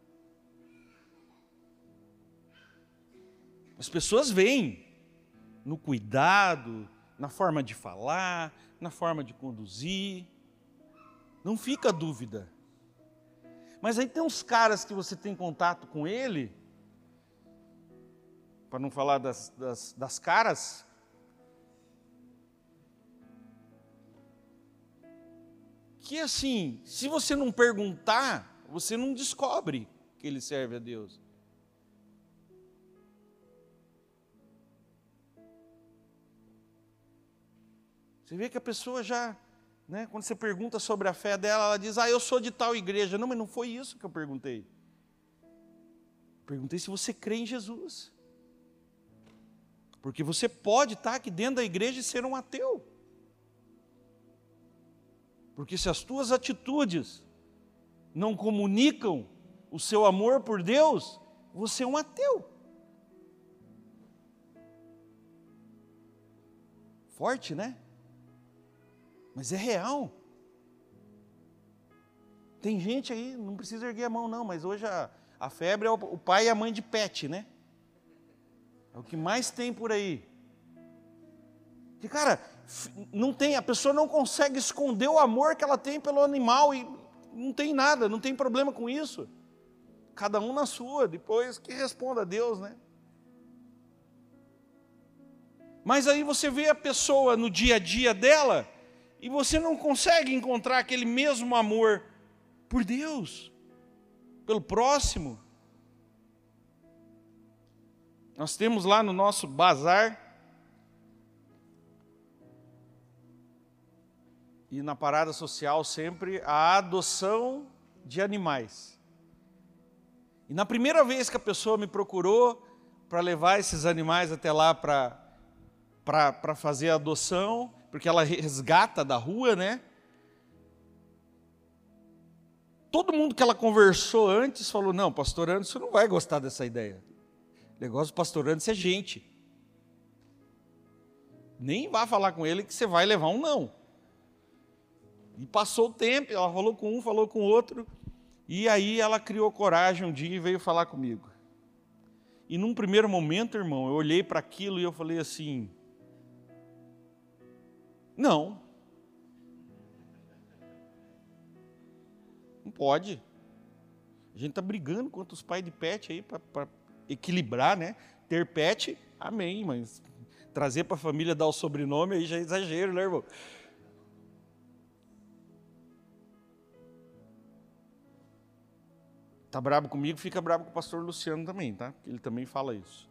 As pessoas veem no cuidado, na forma de falar, na forma de conduzir. Não fica dúvida. Mas aí tem uns caras que você tem contato com ele, para não falar das caras, que assim, se você não perguntar, você não descobre que ele serve a Deus. Você vê que a pessoa já Né? Quando você pergunta sobre a fé dela, ela diz, eu sou de tal igreja. Não, mas não foi isso que eu perguntei. Perguntei se você crê em Jesus. Porque você pode estar aqui dentro da igreja e ser um ateu. Porque se as tuas atitudes não comunicam o seu amor por Deus, você é um ateu. Forte, né? Mas é real. Tem gente aí, não precisa erguer a mão não, mas hoje a febre é o pai e a mãe de pet, né? É o que mais tem por aí. Que, cara, não tem, a pessoa não consegue esconder o amor que ela tem pelo animal e não tem nada, não tem problema com isso. Cada um na sua, depois que responda a Deus, né? Mas aí você vê a pessoa no dia a dia dela e você não consegue encontrar aquele mesmo amor por Deus, pelo próximo. Nós temos lá no nosso bazar e na parada social sempre a adoção de animais. E na primeira vez que a pessoa me procurou para levar esses animais até lá para fazer a adoção, porque ela resgata da rua, né? Todo mundo que ela conversou antes falou, não, pastor Anderson não vai gostar dessa ideia. O negócio do pastor Anderson é gente. Nem vá falar com ele que você vai levar um não. E passou o tempo, ela falou com um, falou com o outro, e aí ela criou coragem um dia e veio falar comigo. E num primeiro momento, irmão, eu olhei para aquilo e eu falei assim, não pode. A gente está brigando contra os pais de pet aí para equilibrar, né? Ter pet, amém, mas trazer para a família dar o sobrenome aí já é exagero, né, irmão? Tá brabo comigo, fica brabo com o pastor Luciano também, tá? Ele também fala isso.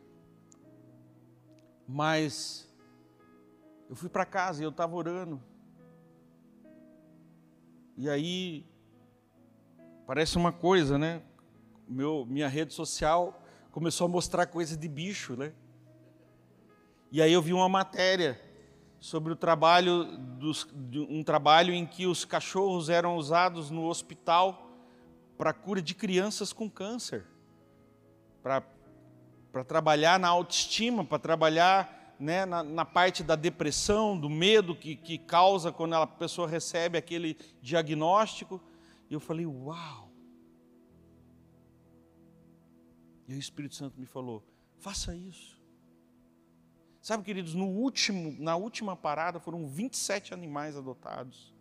Mas eu fui para casa e eu estava orando. E aí, parece uma coisa, né? Minha rede social começou a mostrar coisa de bicho, né? E aí eu vi uma matéria sobre o trabalho, um trabalho em que os cachorros eram usados no hospital para a cura de crianças com câncer. Para trabalhar na autoestima, para trabalhar, né, na parte da depressão, do medo que causa quando a pessoa recebe aquele diagnóstico. E eu falei, uau! E o Espírito Santo me falou, faça isso. Sabe, queridos, na última parada foram 27 animais adotados.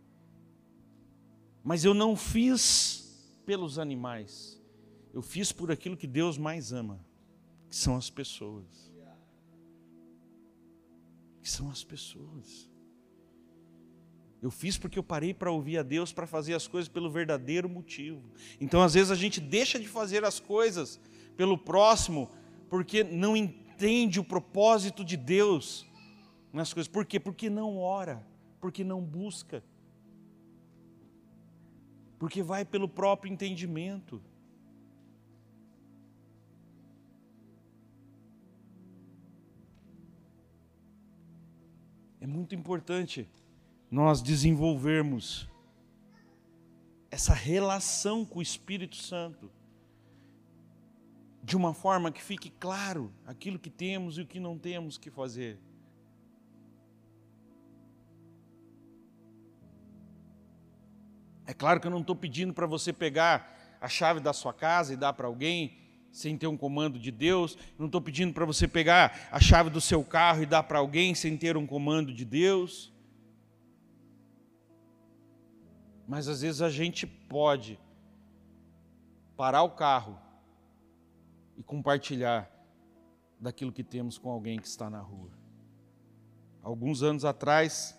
Mas eu não fiz pelos animais, eu fiz por aquilo que Deus mais ama, que são as pessoas. Que são as pessoas. Eu fiz porque eu parei para ouvir a Deus, para fazer as coisas pelo verdadeiro motivo. Então, às vezes, a gente deixa de fazer as coisas pelo próximo, porque não entende o propósito de Deus nas coisas. Por quê? Porque não ora, porque não busca. Porque vai pelo próprio entendimento. É muito importante nós desenvolvermos essa relação com o Espírito Santo de uma forma que fique claro aquilo que temos e o que não temos que fazer. É claro que eu não estou pedindo para você pegar a chave da sua casa e dar para alguém sem ter um comando de Deus. Não estou pedindo para você pegar a chave do seu carro e dar para alguém sem ter um comando de Deus. Mas às vezes a gente pode parar o carro e compartilhar daquilo que temos com alguém que está na rua. Alguns anos atrás,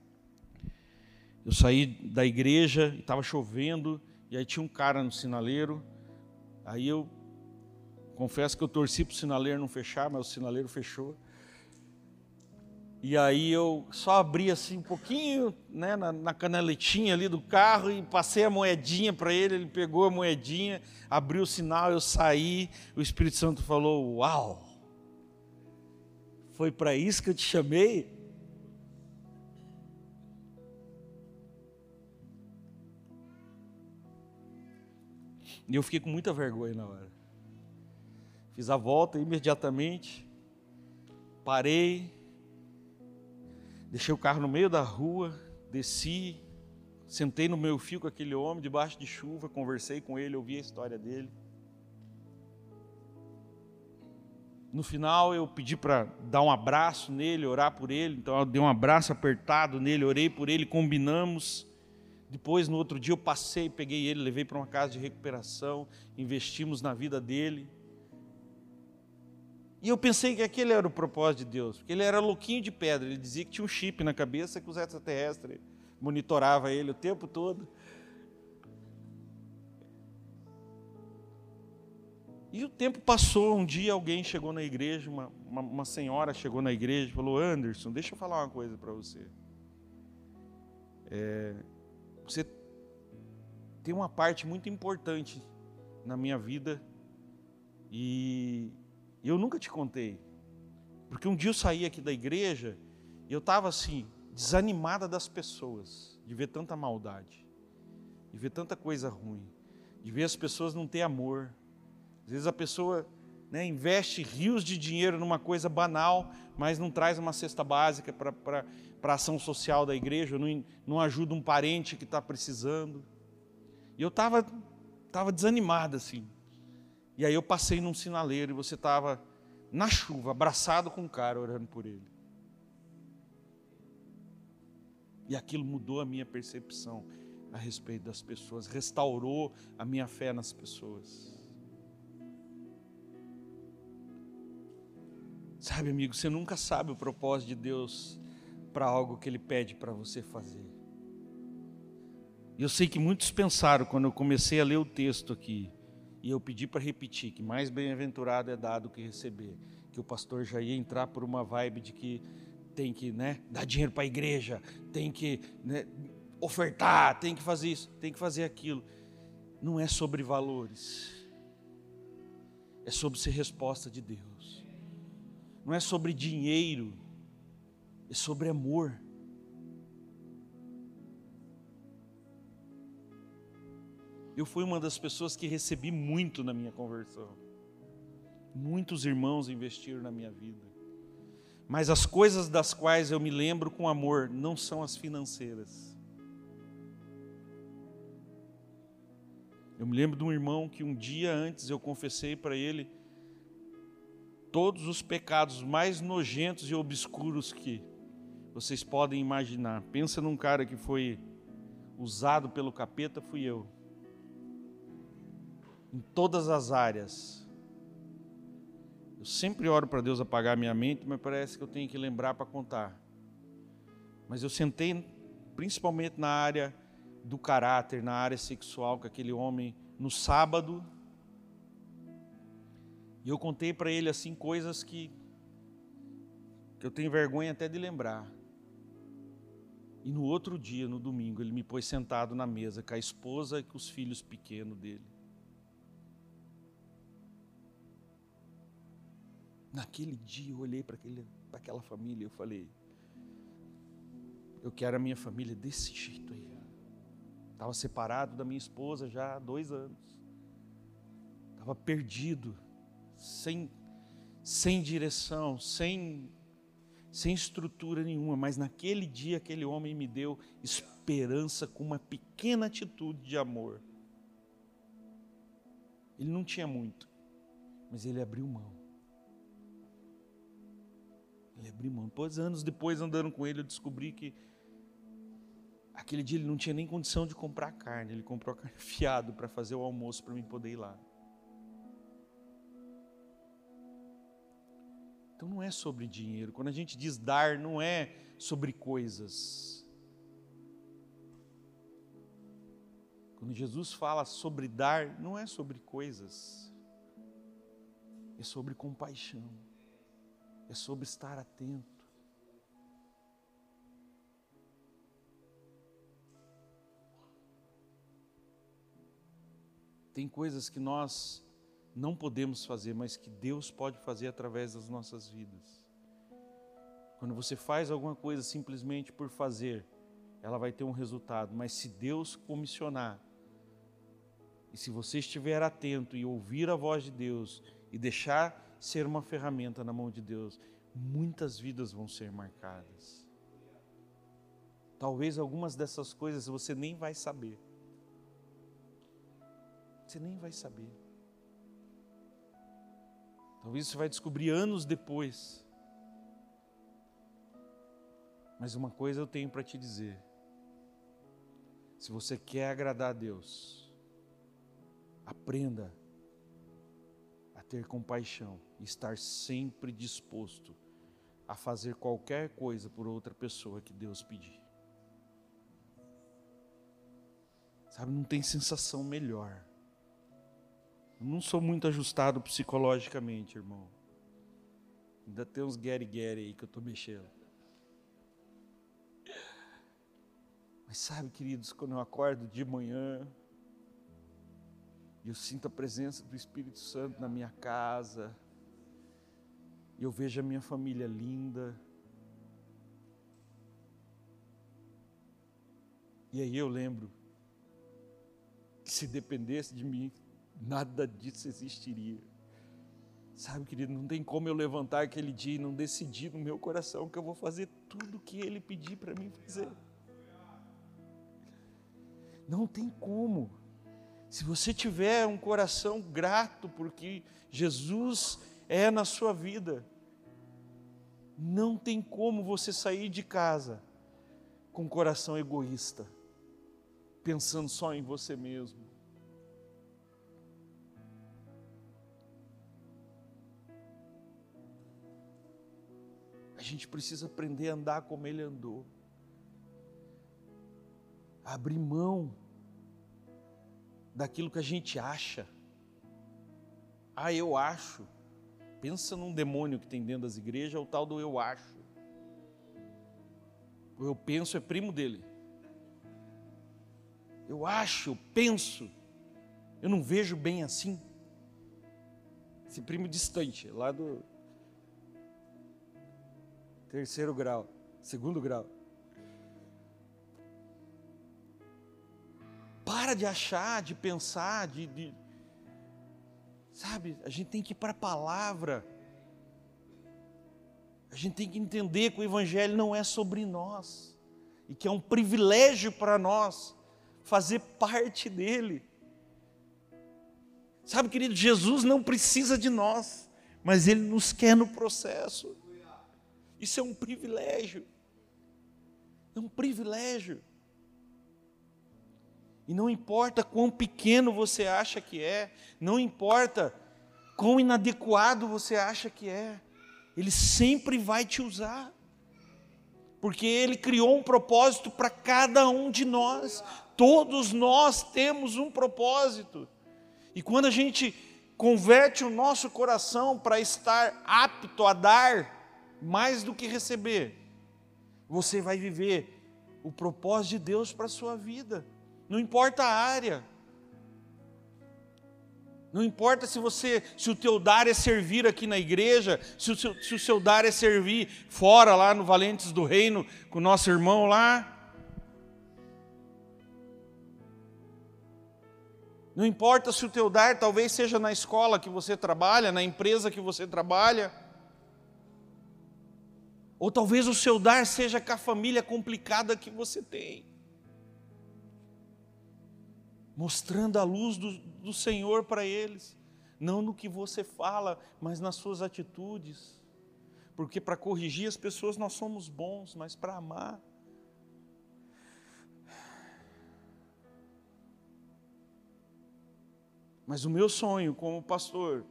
eu saí da igreja, estava chovendo, e aí tinha um cara no sinaleiro. Aí eu confesso que eu torci para o sinaleiro não fechar, mas o sinaleiro fechou. E aí eu só abri assim um pouquinho, né, na canaletinha ali do carro e passei a moedinha para ele, ele pegou a moedinha, abriu o sinal, eu saí, o Espírito Santo falou: uau, foi para isso que eu te chamei? E eu fiquei com muita vergonha na hora. Fiz a volta imediatamente, parei, deixei o carro no meio da rua, desci, sentei no meu fio com aquele homem, debaixo de chuva, conversei com ele, ouvi a história dele. No final eu pedi para dar um abraço nele, orar por ele, então eu dei um abraço apertado nele, orei por ele, combinamos. Depois, no outro dia, eu passei, peguei ele, levei para uma casa de recuperação, investimos na vida dele. E eu pensei que aquele era o propósito de Deus, porque ele era louquinho de pedra, ele dizia que tinha um chip na cabeça que os extraterrestres monitoravam ele o tempo todo. E o tempo passou, um dia alguém chegou na igreja, uma senhora chegou na igreja e falou: Anderson, deixa eu falar uma coisa para você. Você tem uma parte muito importante na minha vida e eu nunca te contei. Porque um dia eu saí aqui da igreja e eu estava assim, desanimada das pessoas, de ver tanta maldade, de ver tanta coisa ruim, de ver as pessoas não ter amor. Às vezes a pessoa, né, investe rios de dinheiro numa coisa banal, mas não traz uma cesta básica para a ação social da igreja, não ajuda um parente que está precisando. E eu estava desanimado assim. E aí eu passei num sinaleiro e você estava na chuva, abraçado com um cara, orando por ele. E aquilo mudou a minha percepção a respeito das pessoas, restaurou a minha fé nas pessoas. Sabe, amigo, você nunca sabe o propósito de Deus para algo que Ele pede para você fazer. E eu sei que muitos pensaram, quando eu comecei a ler o texto aqui, e eu pedi para repetir, que mais bem-aventurado é dado que receber, que o pastor já ia entrar por uma vibe de que tem que, né, dar dinheiro para a igreja, tem que, né, ofertar, tem que fazer isso, tem que fazer aquilo. Não é sobre valores, é sobre ser resposta de Deus. Não é sobre dinheiro, é sobre amor. Eu fui uma das pessoas que recebi muito na minha conversão. Muitos irmãos investiram na minha vida. Mas as coisas das quais eu me lembro com amor não são as financeiras. Eu me lembro de um irmão que um dia antes eu confessei para ele todos os pecados mais nojentos e obscuros que vocês podem imaginar. Pensa num cara que foi usado pelo capeta, fui eu. Em todas as áreas. Eu sempre oro para Deus apagar a minha mente, mas parece que eu tenho que lembrar para contar. Mas eu sentei, principalmente na área do caráter, na área sexual, com aquele homem, no sábado. E eu contei para ele assim coisas que eu tenho vergonha até de lembrar. E no outro dia, no domingo, ele me pôs sentado na mesa com a esposa e com os filhos pequenos dele. Naquele dia eu olhei para aquela família e eu falei: eu quero a minha família desse jeito aí. Estava separado da minha esposa já há 2 anos. Estava perdido, sem direção, sem estrutura nenhuma. Mas naquele dia aquele homem me deu esperança com uma pequena atitude de amor. Ele não tinha muito, mas ele abriu mão. Ele abriu mão. Anos depois, andando com ele, eu descobri que aquele dia ele não tinha nem condição de comprar carne. Ele comprou carne fiado para fazer o almoço para mim poder ir lá. Então não é sobre dinheiro. Quando a gente diz dar, não é sobre coisas. Quando Jesus fala sobre dar, não é sobre coisas. É sobre compaixão. É sobre estar atento. Tem coisas que nós não podemos fazer, mas que Deus pode fazer através das nossas vidas. Quando você faz alguma coisa simplesmente por fazer, ela vai ter um resultado. Mas se Deus comissionar, e se você estiver atento e ouvir a voz de Deus, e deixar ser uma ferramenta na mão de Deus, muitas vidas vão ser marcadas. Talvez algumas dessas coisas você nem vai saber. Você nem vai saber. Talvez você vai descobrir anos depois. Mas uma coisa eu tenho para te dizer. Se você quer agradar a Deus, aprenda a ter compaixão e estar sempre disposto a fazer qualquer coisa por outra pessoa que Deus pedir. Sabe, não tem sensação melhor. Eu não sou muito ajustado psicologicamente, irmão. Ainda tem uns guere-guere aí que eu estou mexendo. Mas sabe, queridos, quando eu acordo de manhã e eu sinto a presença do Espírito Santo na minha casa, e eu vejo a minha família linda, e aí eu lembro que se dependesse de mim, nada disso existiria. Sabe, querido, não tem como eu levantar aquele dia e não decidir no meu coração que eu vou fazer tudo o que Ele pedir para mim fazer. Não tem como. Se você tiver um coração grato porque Jesus é na sua vida, não tem como você sair de casa com um coração egoísta, pensando só em você mesmo. A gente precisa aprender a andar como Ele andou. Abrir mão daquilo que a gente acha. Ah, eu acho. Pensa num demônio que tem dentro das igrejas, é o tal do eu acho. O eu penso é primo dele. Eu acho, eu penso, eu não vejo bem assim. Esse primo distante, lá do terceiro grau, segundo grau. Para de achar, de pensar, sabe, a gente tem que ir para a palavra. A gente tem que entender que o Evangelho não é sobre nós, e que é um privilégio para nós fazer parte dele. Sabe, querido, Jesus não precisa de nós, mas Ele nos quer no processo. Isso é um privilégio. É um privilégio. E não importa quão pequeno você acha que é, não importa quão inadequado você acha que é, Ele sempre vai te usar. Porque Ele criou um propósito para cada um de nós. Todos nós temos um propósito. E quando a gente converte o nosso coração para estar apto a dar mais do que receber, você vai viver o propósito de Deus para a sua vida. Não importa a área. Não importa se o teu dar é servir aqui na igreja, se o seu dar é servir fora, lá no Valentes do Reino, com o nosso irmão lá. Não importa se o teu dar talvez seja na escola que você trabalha, na empresa que você trabalha. Ou talvez o seu dar seja com a família complicada que você tem. Mostrando a luz do Senhor para eles, não no que você fala, mas nas suas atitudes, porque para corrigir as pessoas nós somos bons, mas para amar, mas o meu sonho como pastor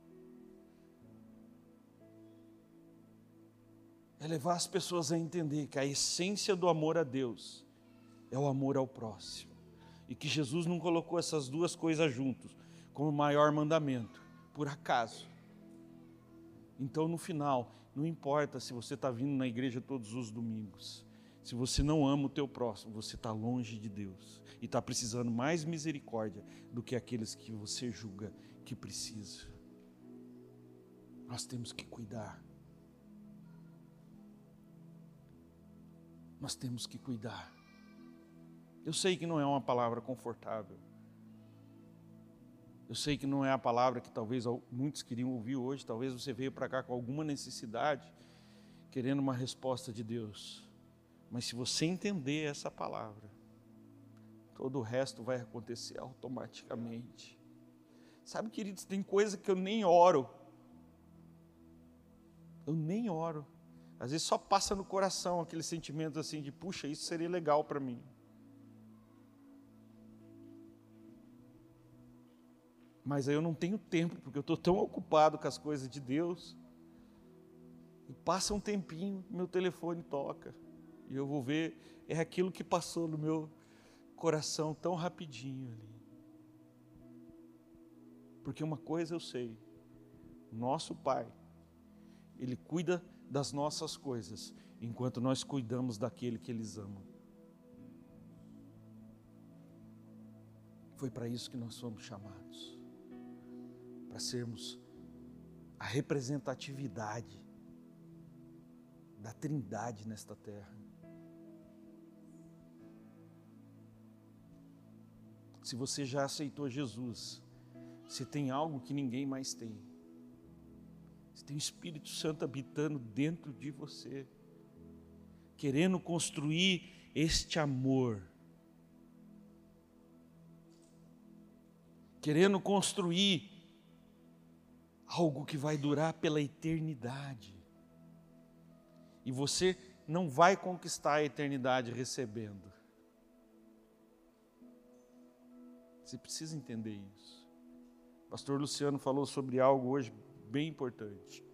é levar as pessoas a entender que a essência do amor a Deus é o amor ao próximo. E que Jesus não colocou essas duas coisas juntos como o maior mandamento, por acaso. Então, no final, não importa se você está vindo na igreja todos os domingos, Se você não ama o teu próximo, você está longe de Deus e está precisando mais misericórdia do que aqueles que você julga que precisa. Nós temos que cuidar. Nós temos que cuidar. Eu sei que não é uma palavra confortável. Eu sei que não é a palavra que talvez muitos queriam ouvir hoje. Talvez você veio para cá com alguma necessidade, querendo uma resposta de Deus. Mas se você entender essa palavra, todo o resto vai acontecer automaticamente. Sabe, queridos, tem coisa que eu nem oro. Eu nem oro. Às vezes só passa no coração aquele sentimento assim de, puxa, isso seria legal para mim. Mas aí eu não tenho tempo, porque eu estou tão ocupado com as coisas de Deus. E passa um tempinho, meu telefone toca. E eu vou ver, é aquilo que passou no meu coração tão rapidinho ali. Porque uma coisa eu sei, nosso Pai, Ele cuida das nossas coisas, enquanto nós cuidamos daquele que Eles amam. Foi para isso que nós fomos chamados. Para sermos a representatividade da Trindade nesta terra. Se você já aceitou Jesus, você tem algo que ninguém mais tem. Você tem o Espírito Santo habitando dentro de você, querendo construir este amor, querendo construir algo que vai durar pela eternidade. E você não vai conquistar a eternidade recebendo. Você precisa entender isso. O pastor Luciano falou sobre algo hoje bem importante.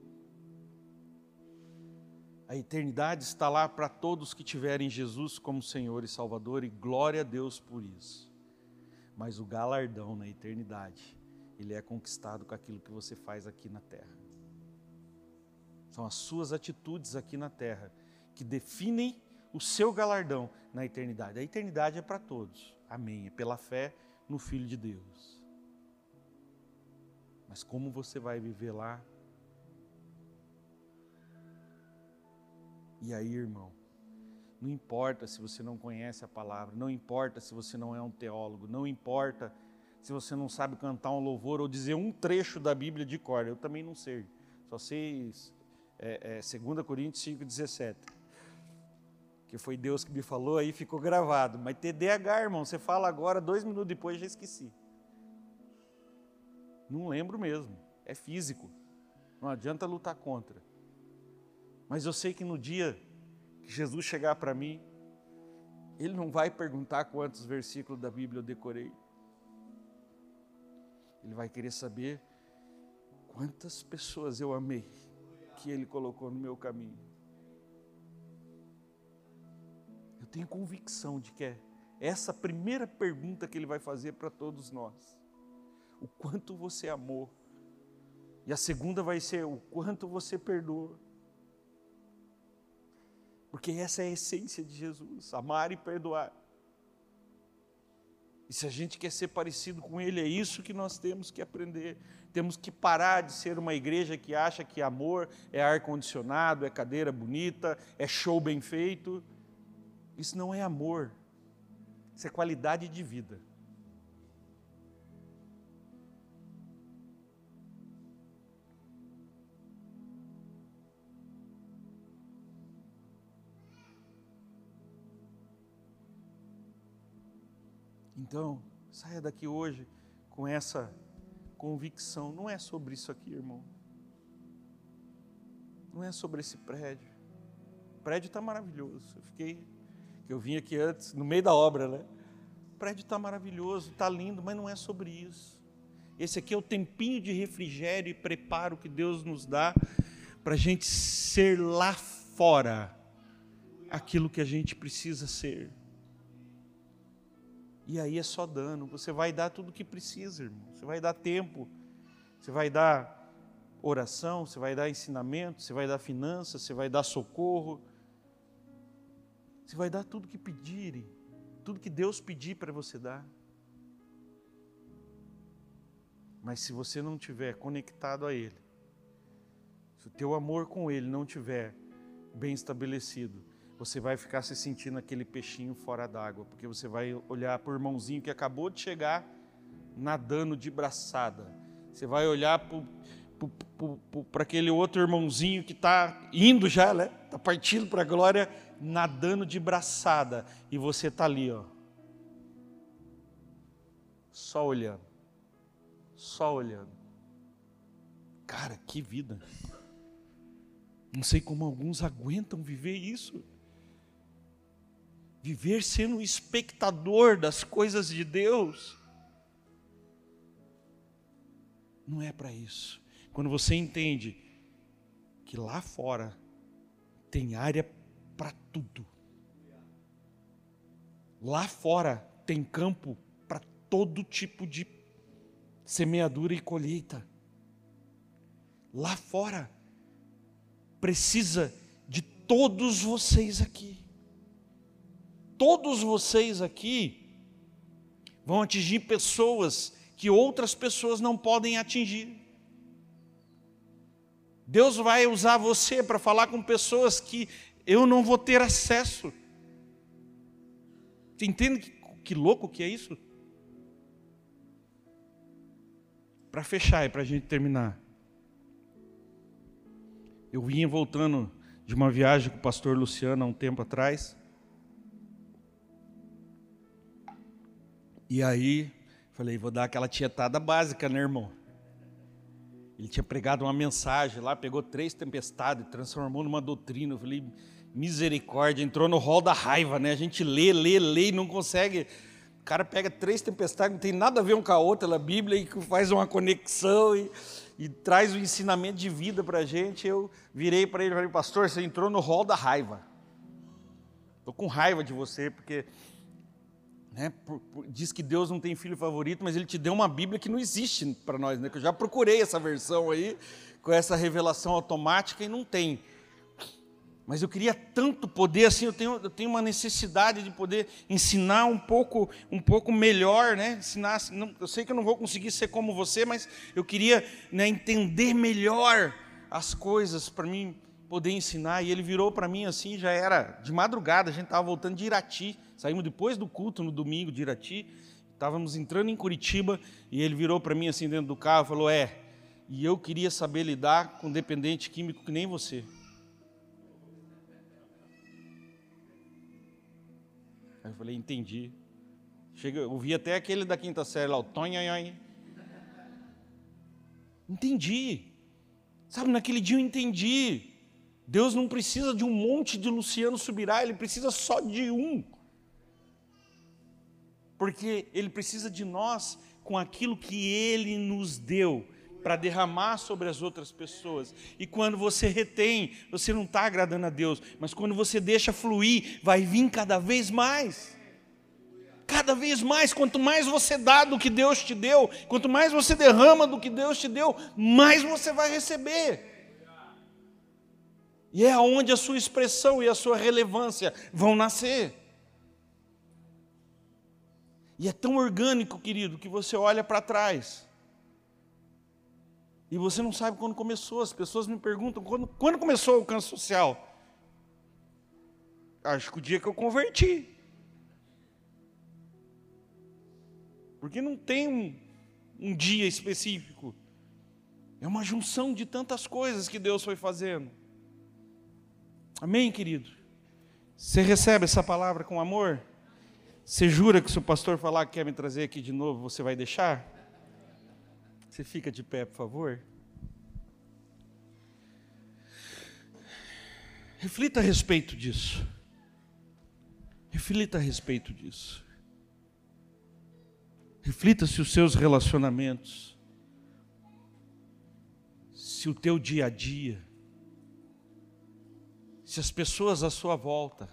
A eternidade está lá para todos que tiverem Jesus como Senhor e Salvador, e glória a Deus por isso. Mas o galardão na eternidade, ele é conquistado com aquilo que você faz aqui na terra. São as suas atitudes aqui na terra que definem o seu galardão na eternidade. A eternidade é para todos, amém, é pela fé no Filho de Deus. Mas como você vai viver lá? E aí, irmão, não importa se você não conhece a palavra, não importa se você não é um teólogo, não importa se você não sabe cantar um louvor ou dizer um trecho da Bíblia de cor, eu também não sei, só sei 2 Coríntios 5,17, que foi Deus que me falou, aí ficou gravado, mas TDAH, irmão, você fala agora, 2 minutos depois já esqueci. Não lembro mesmo, é físico, não adianta lutar contra. Mas eu sei que no dia que Jesus chegar para mim, Ele não vai perguntar quantos versículos da Bíblia eu decorei. Ele vai querer saber quantas pessoas eu amei, que Ele colocou no meu caminho. Eu tenho convicção de que é essa primeira pergunta que Ele vai fazer para todos nós. O quanto você amou. E a segunda vai ser o quanto você perdoa. Porque essa é a essência de Jesus, amar e perdoar. E se a gente quer ser parecido com Ele, é isso que nós temos que aprender. Temos que parar de ser uma igreja que acha que amor é ar-condicionado, é cadeira bonita, é show bem feito. Isso não é amor, isso é qualidade de vida. Então, saia daqui hoje com essa convicção. Não é sobre isso aqui, irmão. Não é sobre esse prédio. O prédio está maravilhoso. Eu vim aqui antes, no meio da obra, né? O prédio está maravilhoso, está lindo, mas não é sobre isso. Esse aqui é o tempinho de refrigério e preparo que Deus nos dá para a gente ser lá fora aquilo que a gente precisa ser. E aí é só dando, você vai dar tudo o que precisa, irmão. Você vai dar tempo, você vai dar oração, você vai dar ensinamento, você vai dar finanças, você vai dar socorro. Você vai dar tudo que pedirem, tudo que Deus pedir para você dar. Mas se você não estiver conectado a Ele, se o teu amor com Ele não estiver bem estabelecido, você vai ficar se sentindo aquele peixinho fora d'água, porque você vai olhar para o irmãozinho que acabou de chegar nadando de braçada. Você vai olhar para aquele outro irmãozinho que está indo já, né? Está partindo para a glória, nadando de braçada. E você está ali, ó, só olhando. Só olhando. Cara, que vida. Não sei como alguns aguentam viver isso. Viver sendo espectador das coisas de Deus. Não é para isso. Quando você entende que lá fora tem área para tudo. Lá fora tem campo para todo tipo de semeadura e colheita. Lá fora precisa de todos vocês aqui. Todos vocês aqui vão atingir pessoas que outras pessoas não podem atingir. Deus vai usar você para falar com pessoas que eu não vou ter acesso. Você entende que louco que é isso? Para fechar e para a gente terminar. Eu vinha voltando de uma viagem com o pastor Luciano há um tempo atrás. E aí, falei, vou dar aquela tietada básica, né, irmão? Ele tinha pregado uma mensagem lá, pegou 3 tempestades, transformou numa doutrina. Eu falei, misericórdia, entrou no rol da raiva, né? A gente lê e não consegue. O cara pega 3 tempestades, não tem nada a ver um com a outra, a Bíblia, e faz uma conexão e traz o ensinamento de vida para a gente. Eu virei para ele e falei, pastor, você entrou no rol da raiva. Estou com raiva de você, porque... né, diz que Deus não tem filho favorito, mas Ele te deu uma Bíblia que não existe para nós, né? Que eu já procurei essa versão aí, com essa revelação automática, e não tem. Mas eu queria tanto poder, assim, eu tenho uma necessidade de poder ensinar um pouco melhor, né? Ensinar, eu sei que eu não vou conseguir ser como você, mas eu queria, né, entender melhor as coisas para mim poder ensinar. E ele virou para mim assim, já era de madrugada, a gente estava voltando de Irati, saímos depois do culto no domingo de Irati, estávamos entrando em Curitiba, e ele virou para mim assim dentro do carro e falou, e eu queria saber lidar com dependente químico que nem você. Aí eu falei, entendi. Eu ouvi até aquele da 5ª série lá, o Tonhonhon. Entendi. Sabe, naquele dia eu entendi. Deus não precisa de um monte de Luciano Subirá, Ele precisa só de um. Porque Ele precisa de nós com aquilo que Ele nos deu para derramar sobre as outras pessoas. E quando você retém, você não está agradando a Deus, mas quando você deixa fluir, vai vir cada vez mais. Cada vez mais, quanto mais você dá do que Deus te deu, quanto mais você derrama do que Deus te deu, mais você vai receber. E é onde a sua expressão e a sua relevância vão nascer. E é tão orgânico, querido, que você olha para trás e você não sabe quando começou. As pessoas me perguntam, quando começou o alcance social? Acho que o dia que eu converti. Porque não tem um dia específico. É uma junção de tantas coisas que Deus foi fazendo. Amém, querido? Você recebe essa palavra com amor? Você jura que se o pastor falar que quer me trazer aqui de novo, você vai deixar? Você fica de pé, por favor. Reflita a respeito disso. Reflita a respeito disso. Reflita se os seus relacionamentos, se o teu dia a dia, se as pessoas à sua volta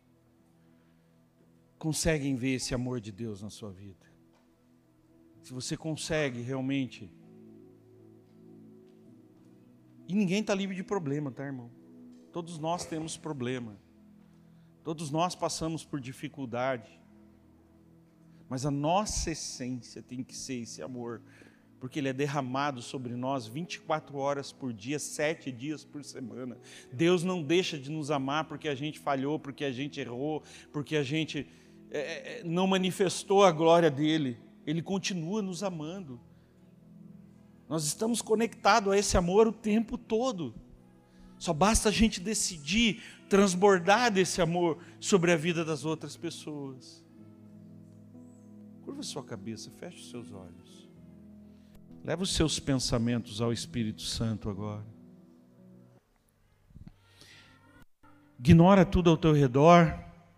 conseguem ver esse amor de Deus na sua vida. Se você consegue realmente. E ninguém está livre de problema, tá, irmão? Todos nós temos problema. Todos nós passamos por dificuldade, mas a nossa essência tem que ser esse amor, porque ele é derramado sobre nós 24 horas por dia, 7 dias por semana. Deus não deixa de nos amar porque a gente falhou, porque a gente errou, porque a gente não manifestou a glória dele. Ele continua nos amando. Nós estamos conectados a esse amor o tempo todo. Só basta a gente decidir transbordar desse amor sobre a vida das outras pessoas. Curva sua cabeça, feche os seus olhos. Leva os seus pensamentos ao Espírito Santo agora. Ignora tudo ao teu redor.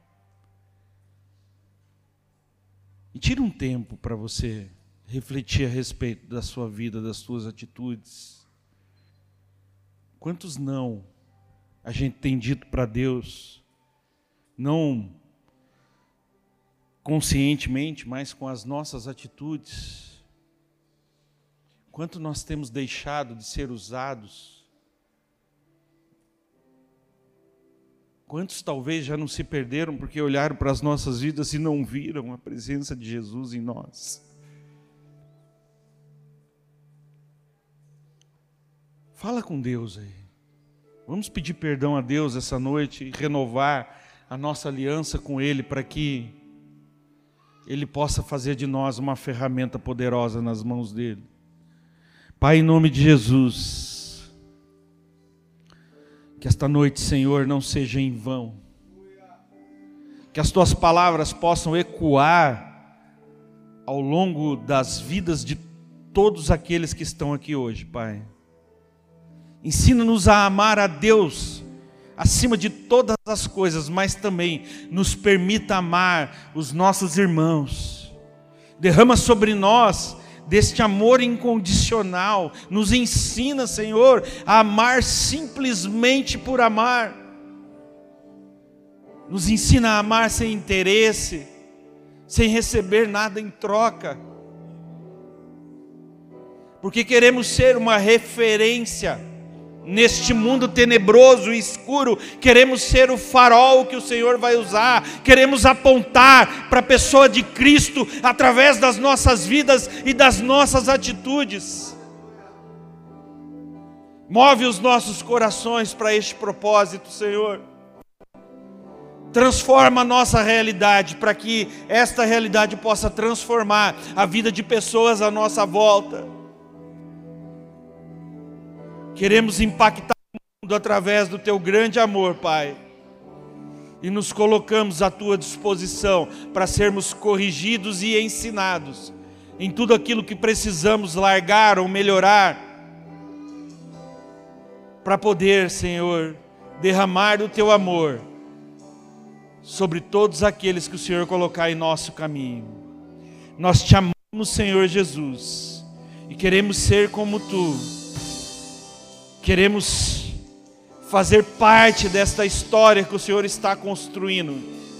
E tira um tempo para você refletir a respeito da sua vida, das suas atitudes. Quantos não a gente tem dito para Deus, não conscientemente, mas com as nossas atitudes? Quanto nós temos deixado de ser usados? Quantos talvez já não se perderam porque olharam para as nossas vidas e não viram a presença de Jesus em nós? Fala com Deus aí. Vamos pedir perdão a Deus essa noite e renovar a nossa aliança com Ele para que Ele possa fazer de nós uma ferramenta poderosa nas mãos dEle. Pai, em nome de Jesus, que esta noite, Senhor, não seja em vão. Que as Tuas palavras possam ecoar ao longo das vidas de todos aqueles que estão aqui hoje, Pai. Ensina-nos a amar a Deus acima de todas as coisas, mas também nos permita amar os nossos irmãos. Derrama sobre nós deste amor incondicional. Nos ensina, Senhor, a amar simplesmente por amar. Nos ensina a amar sem interesse, sem receber nada em troca. Porque queremos ser uma referência neste mundo tenebroso e escuro. Queremos ser o farol que o Senhor vai usar. Queremos apontar para a pessoa de Cristo através das nossas vidas e das nossas atitudes. Move os nossos corações para este propósito, Senhor. Transforma a nossa realidade para que esta realidade possa transformar a vida de pessoas à nossa volta. Queremos impactar o mundo através do Teu grande amor, Pai. E nos colocamos à Tua disposição para sermos corrigidos e ensinados em tudo aquilo que precisamos largar ou melhorar, para poder, Senhor, derramar o Teu amor sobre todos aqueles que o Senhor colocar em nosso caminho. Nós Te amamos, Senhor Jesus, e queremos ser como Tu. Queremos fazer parte desta história que o Senhor está construindo.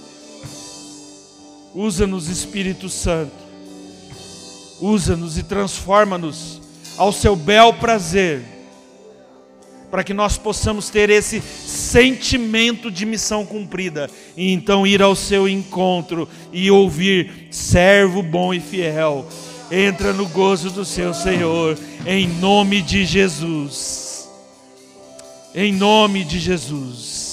Usa-nos, Espírito Santo. Usa-nos e transforma-nos ao Seu bel prazer, para que nós possamos ter esse sentimento de missão cumprida, e então ir ao Seu encontro e ouvir: servo bom e fiel, entra no gozo do seu Senhor, em nome de Jesus. Em nome de Jesus.